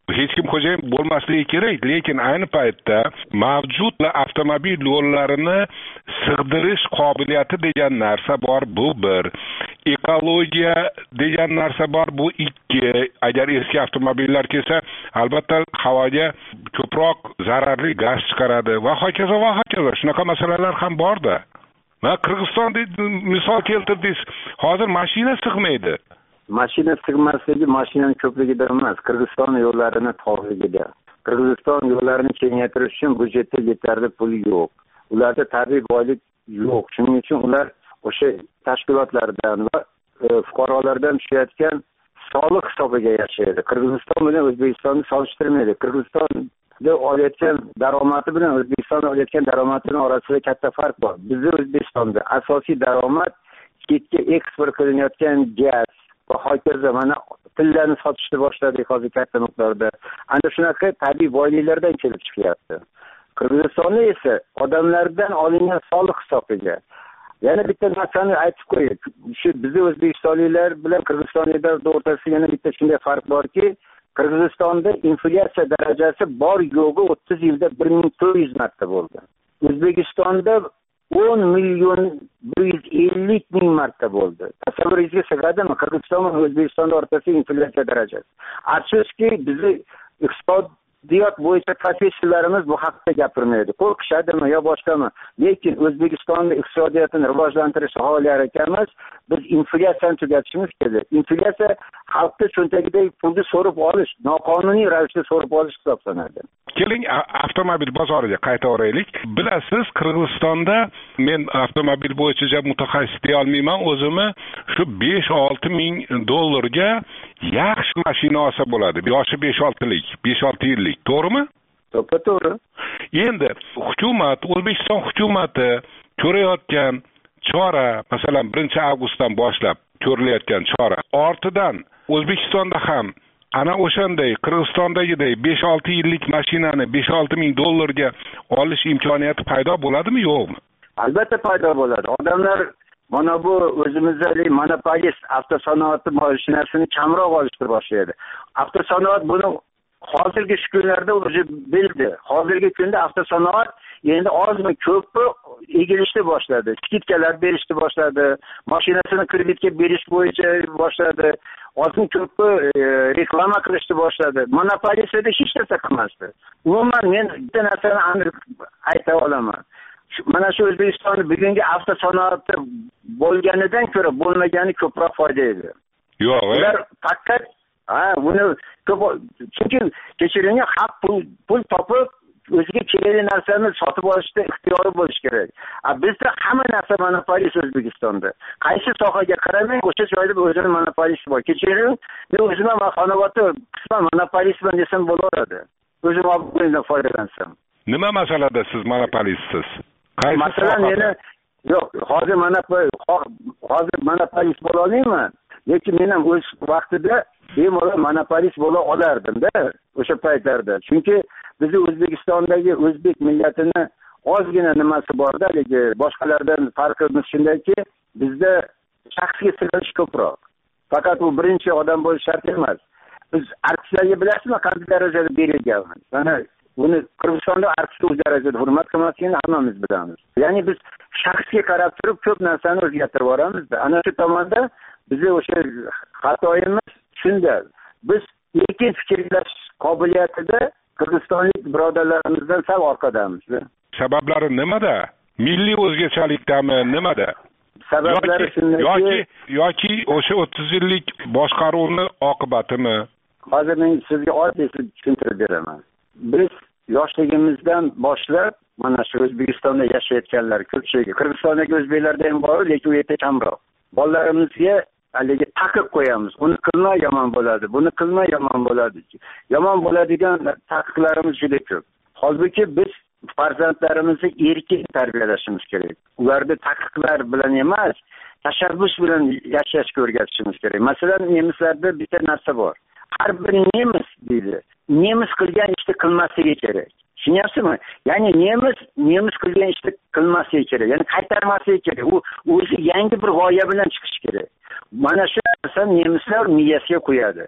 hech kim xo'jayin bo'lmasligi kerak, lekin ayni paytda mavjud avtomobil yo'llarini sig'dirish qobiliyati degan narsa bor, bu bir. Ekologiya degan narsa bor, bu ikki. Agar eski avtomobillar kelsa, albatta havoga ko'proq zararli gaz chiqaradi va hokazo va hokazo. Shunaqa masalalar ham bor-da. Va Qirg'izistonda misol keltirdingiz, hozir mashina sig'maydi. Mashina sig'masligi mashinaning ko'pligidan emas, Qirg'iziston yo'llarini torligida. Qirg'iziston yo'llarini kengaytirish uchun budjetda yetarli pul yo'q. Ularda tabiiy boylik yo'q. Shuning uchun ular o'sha tashkilotlardan va e, fuqarolardan tushayotgan soliq hisobiga yashaydi. Qirg'iziston bilan O'zbekistonni solishtirmaydi. Qirg'izistonda olayotgan daromadi bilan O'zbekistonda olayotgan daromadining orasida katta farq bor. Bizning O'zbekistonda asosiy daromad chetga eksport qilinayotgan gaz va hokazo, mana tillarni sotishni boshladik hozir katta miqdorda. Ana shunaqa tabiiy boyliklardan kelib chiqyapti. Qirg'izistonda esa odamlardan olingan soliq hisobiga. Yana bitta narsani aytib qo'ying. Shu bizning o'zbekistonliklar bilan qirg'izistonliklar o'rtasida yana bitta shunday farq borki, Qirg'izistonda inflyatsiya darajasi bor yo'g'i o'ttiz yilda bir ming to'rt yuz marta bo'ldi. O'zbekistonda o'n million bir yuz ellik ming marta bo'ldi. Tasavvuringizga sig'adimi Qirg'iziston va O'zbekiston o'rtasidagi inflyatsiya darajasi? Afsuski bizning iqtisodiyot bo'yicha professorlarimiz bu haqida gapirmaydi. Qo'rqishadimi yo boshqami? Lekin O'zbekistonda iqtisodiyotini rivojlantirishni xohlar ekanmiz, biz inflyatsiyani tugatishimiz kerak. Inflyatsiya xalqning cho'ntagidagi pulni so'rib olish, noqonuniy ravishda so'rib olish hisoblanadi. Keling, avtomobil bozoriga qaytaveraylik. Bilasiz, Qirg'izistonda men avtomobil bo'yicha mutaxassis deya olmayman, o'zimni shu besh olti ming dollarga yaxshi mashina olsa bo'ladi. Yoshi besh oltilik, besh olti yillik, to'g'rimi? To'g'ri, to'g'ri. Endi hukumat, O'zbekiston hukumati ko'rayotgan chora, masalan, birinchi avgustdan boshlab ko'rilayotgan chora ortidan O'zbekistonda ham ana o'shanday Qirg'izistondagiday besh olti yillik mashinani besh olti ming dollarga olish imkoniyati paydo bo'ladimi, yo'qmi? Albatta paydo bo'ladi. Odamlar mana bu o'zimizdagi monopolist avtosanoatni mashinasini kamroq olishni boshlaydi. Avtosanoat buni hozirgi kunlarda o'zi bildi. Hozirgi kunda avtosanoat endi ozmi ko'pmi egilishni boshladi. Skidkalar berishni boshladi. Mashinasini kreditga berish bo'yicha boshladi. Ozmi ko'pmi e, reklama qilishni boshladi. Monopolistda hech narsa qilmasdi. Umuman men bitta narsani aniq ayta olaman. Mana shu O'zbekistonda bugungi avtosanoati bo'lganidan ko'ra bo'lmagani ko'proq foyda edi. Yo'q, ular faqat ha, buni ko'p chunki kechiring, xalq pul pul topib o'ziga kerakli narsani sotib olishda ixtiyori bo'lish kerak. A bizda hamma narsa monopolist O'zbekistonda. Qaysi sohaga qaramang, o'sha joyda o'zining monopolisti bor. Kechiring, men o'zim ham xonavotda qisman monopolistman desam bo'laveradi. O'zim o'zimdan foydalansam. Nima masalada siz monopolistsiz? Qaysi masalan meni yo'q, hozir monopolist hozir monopolist bo'la olmayman. Lekin men ham o'z vaqtida bemalol monopolist bo'la olardim-da o'sha paytlarda. Chunki bizni O'zbekistondagi o'zbek millatini ozgina nimasi bor-da, lekin boshqalardan farqimiz shundayki, bizda shaxsga sig'inish ko'proq. Faqat u birinchi odam bo'lish shart emas. Biz artistlarga bilasizmi, qanday darajada berilganmiz? Mana buni Qirg'izistonda artistga o'z darajada hurmat qilmasligini hammamiz bilamiz. Ya'ni biz shaxsga qarab turib ko'p narsani o'zgartirib boramiz-da. Ana shu tomonda bizni o'sha xatoyimiz shunda. Biz erkin fikrlash qobiliyatida Qirg'izistonlik birodarlarimizdan sal orqadamiz. Sabablari nimada? Milliy o'zgachalikdami, nimada? Sabablari shundaki, yoki yoki o'sha o'ttiz yillik boshqaruvni oqibatimi? Hozir men sizga oddiy tushuntirib beraman. Biz yoshligimizdan boshlab mana shu O'zbekistonda yashayotganlar ko'pchiligi Qirg'izistondagi o'zbeklarda ham bor, lekin u yerda kamroq. Bolalarimizga haligi taqib qo'yamiz. Uni qilma yomon bo'ladi, buni qilma yomon bo'ladi. Yomon bo'ladigan taqiqlarimiz juda ko'p. Holbuki biz farzandlarimizni erkin tarbiyalashimiz kerak. Ularni taqiqlar bilan emas, tashabbus bilan yashashga o'rgatishimiz kerak. Masalan, nemislarda bitta narsa bor. Har bir nemis deydi, nemis qilgan ishni qilmasligi kerak. Tushunyapsizmi? Ya'ni nemis nemis qilgan ishni qilmasligi kerak. Ya'ni qaytarmasligi kerak. U o'zi yangi bir g'oya bilan chiqish kerak. Mana shu narsa nemislar miyasiga qo'yadi.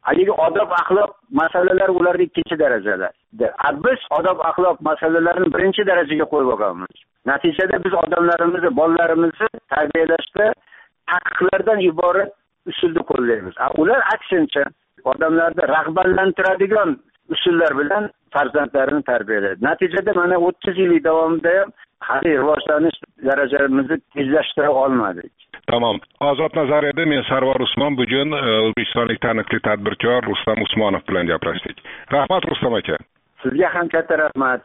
haligi odob axloq masalalar ularda ikkinchi darajada. Biz odob axloq masalalarini birinchi darajaga qo'yib olganmiz. Natijada biz odamlarimizni, bolalarimizni tarbiyalashda taqiqlardan iborat usulni qo'llaymiz. Ular aksincha odamlarni rag'batlantiradigan usullar bilan farzandlarini tarbiyalaydi. Natijada mana o'ttiz yil davomida ham hali rivojlanish darajamizni tezlashtira olmadik. Tamam. Ozod nazariyada men Sarvar Usmon bugun o'zbekistonlik taniqli tadbirkor Rustam Usmonov bilan gaplashdik. Rahmat Rustam aka. Sizga ham katta rahmat.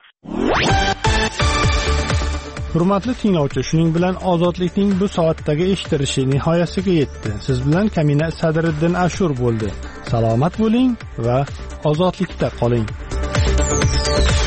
Hurmatli tinglovchi, shuning bilan ozodlikning bu soatdagi eshitilishi nihoyasiga yetdi. Siz bilan Kamina Sadiriddin Ashur bo'ldi. Salomat bo'ling va ozodlikda qoling.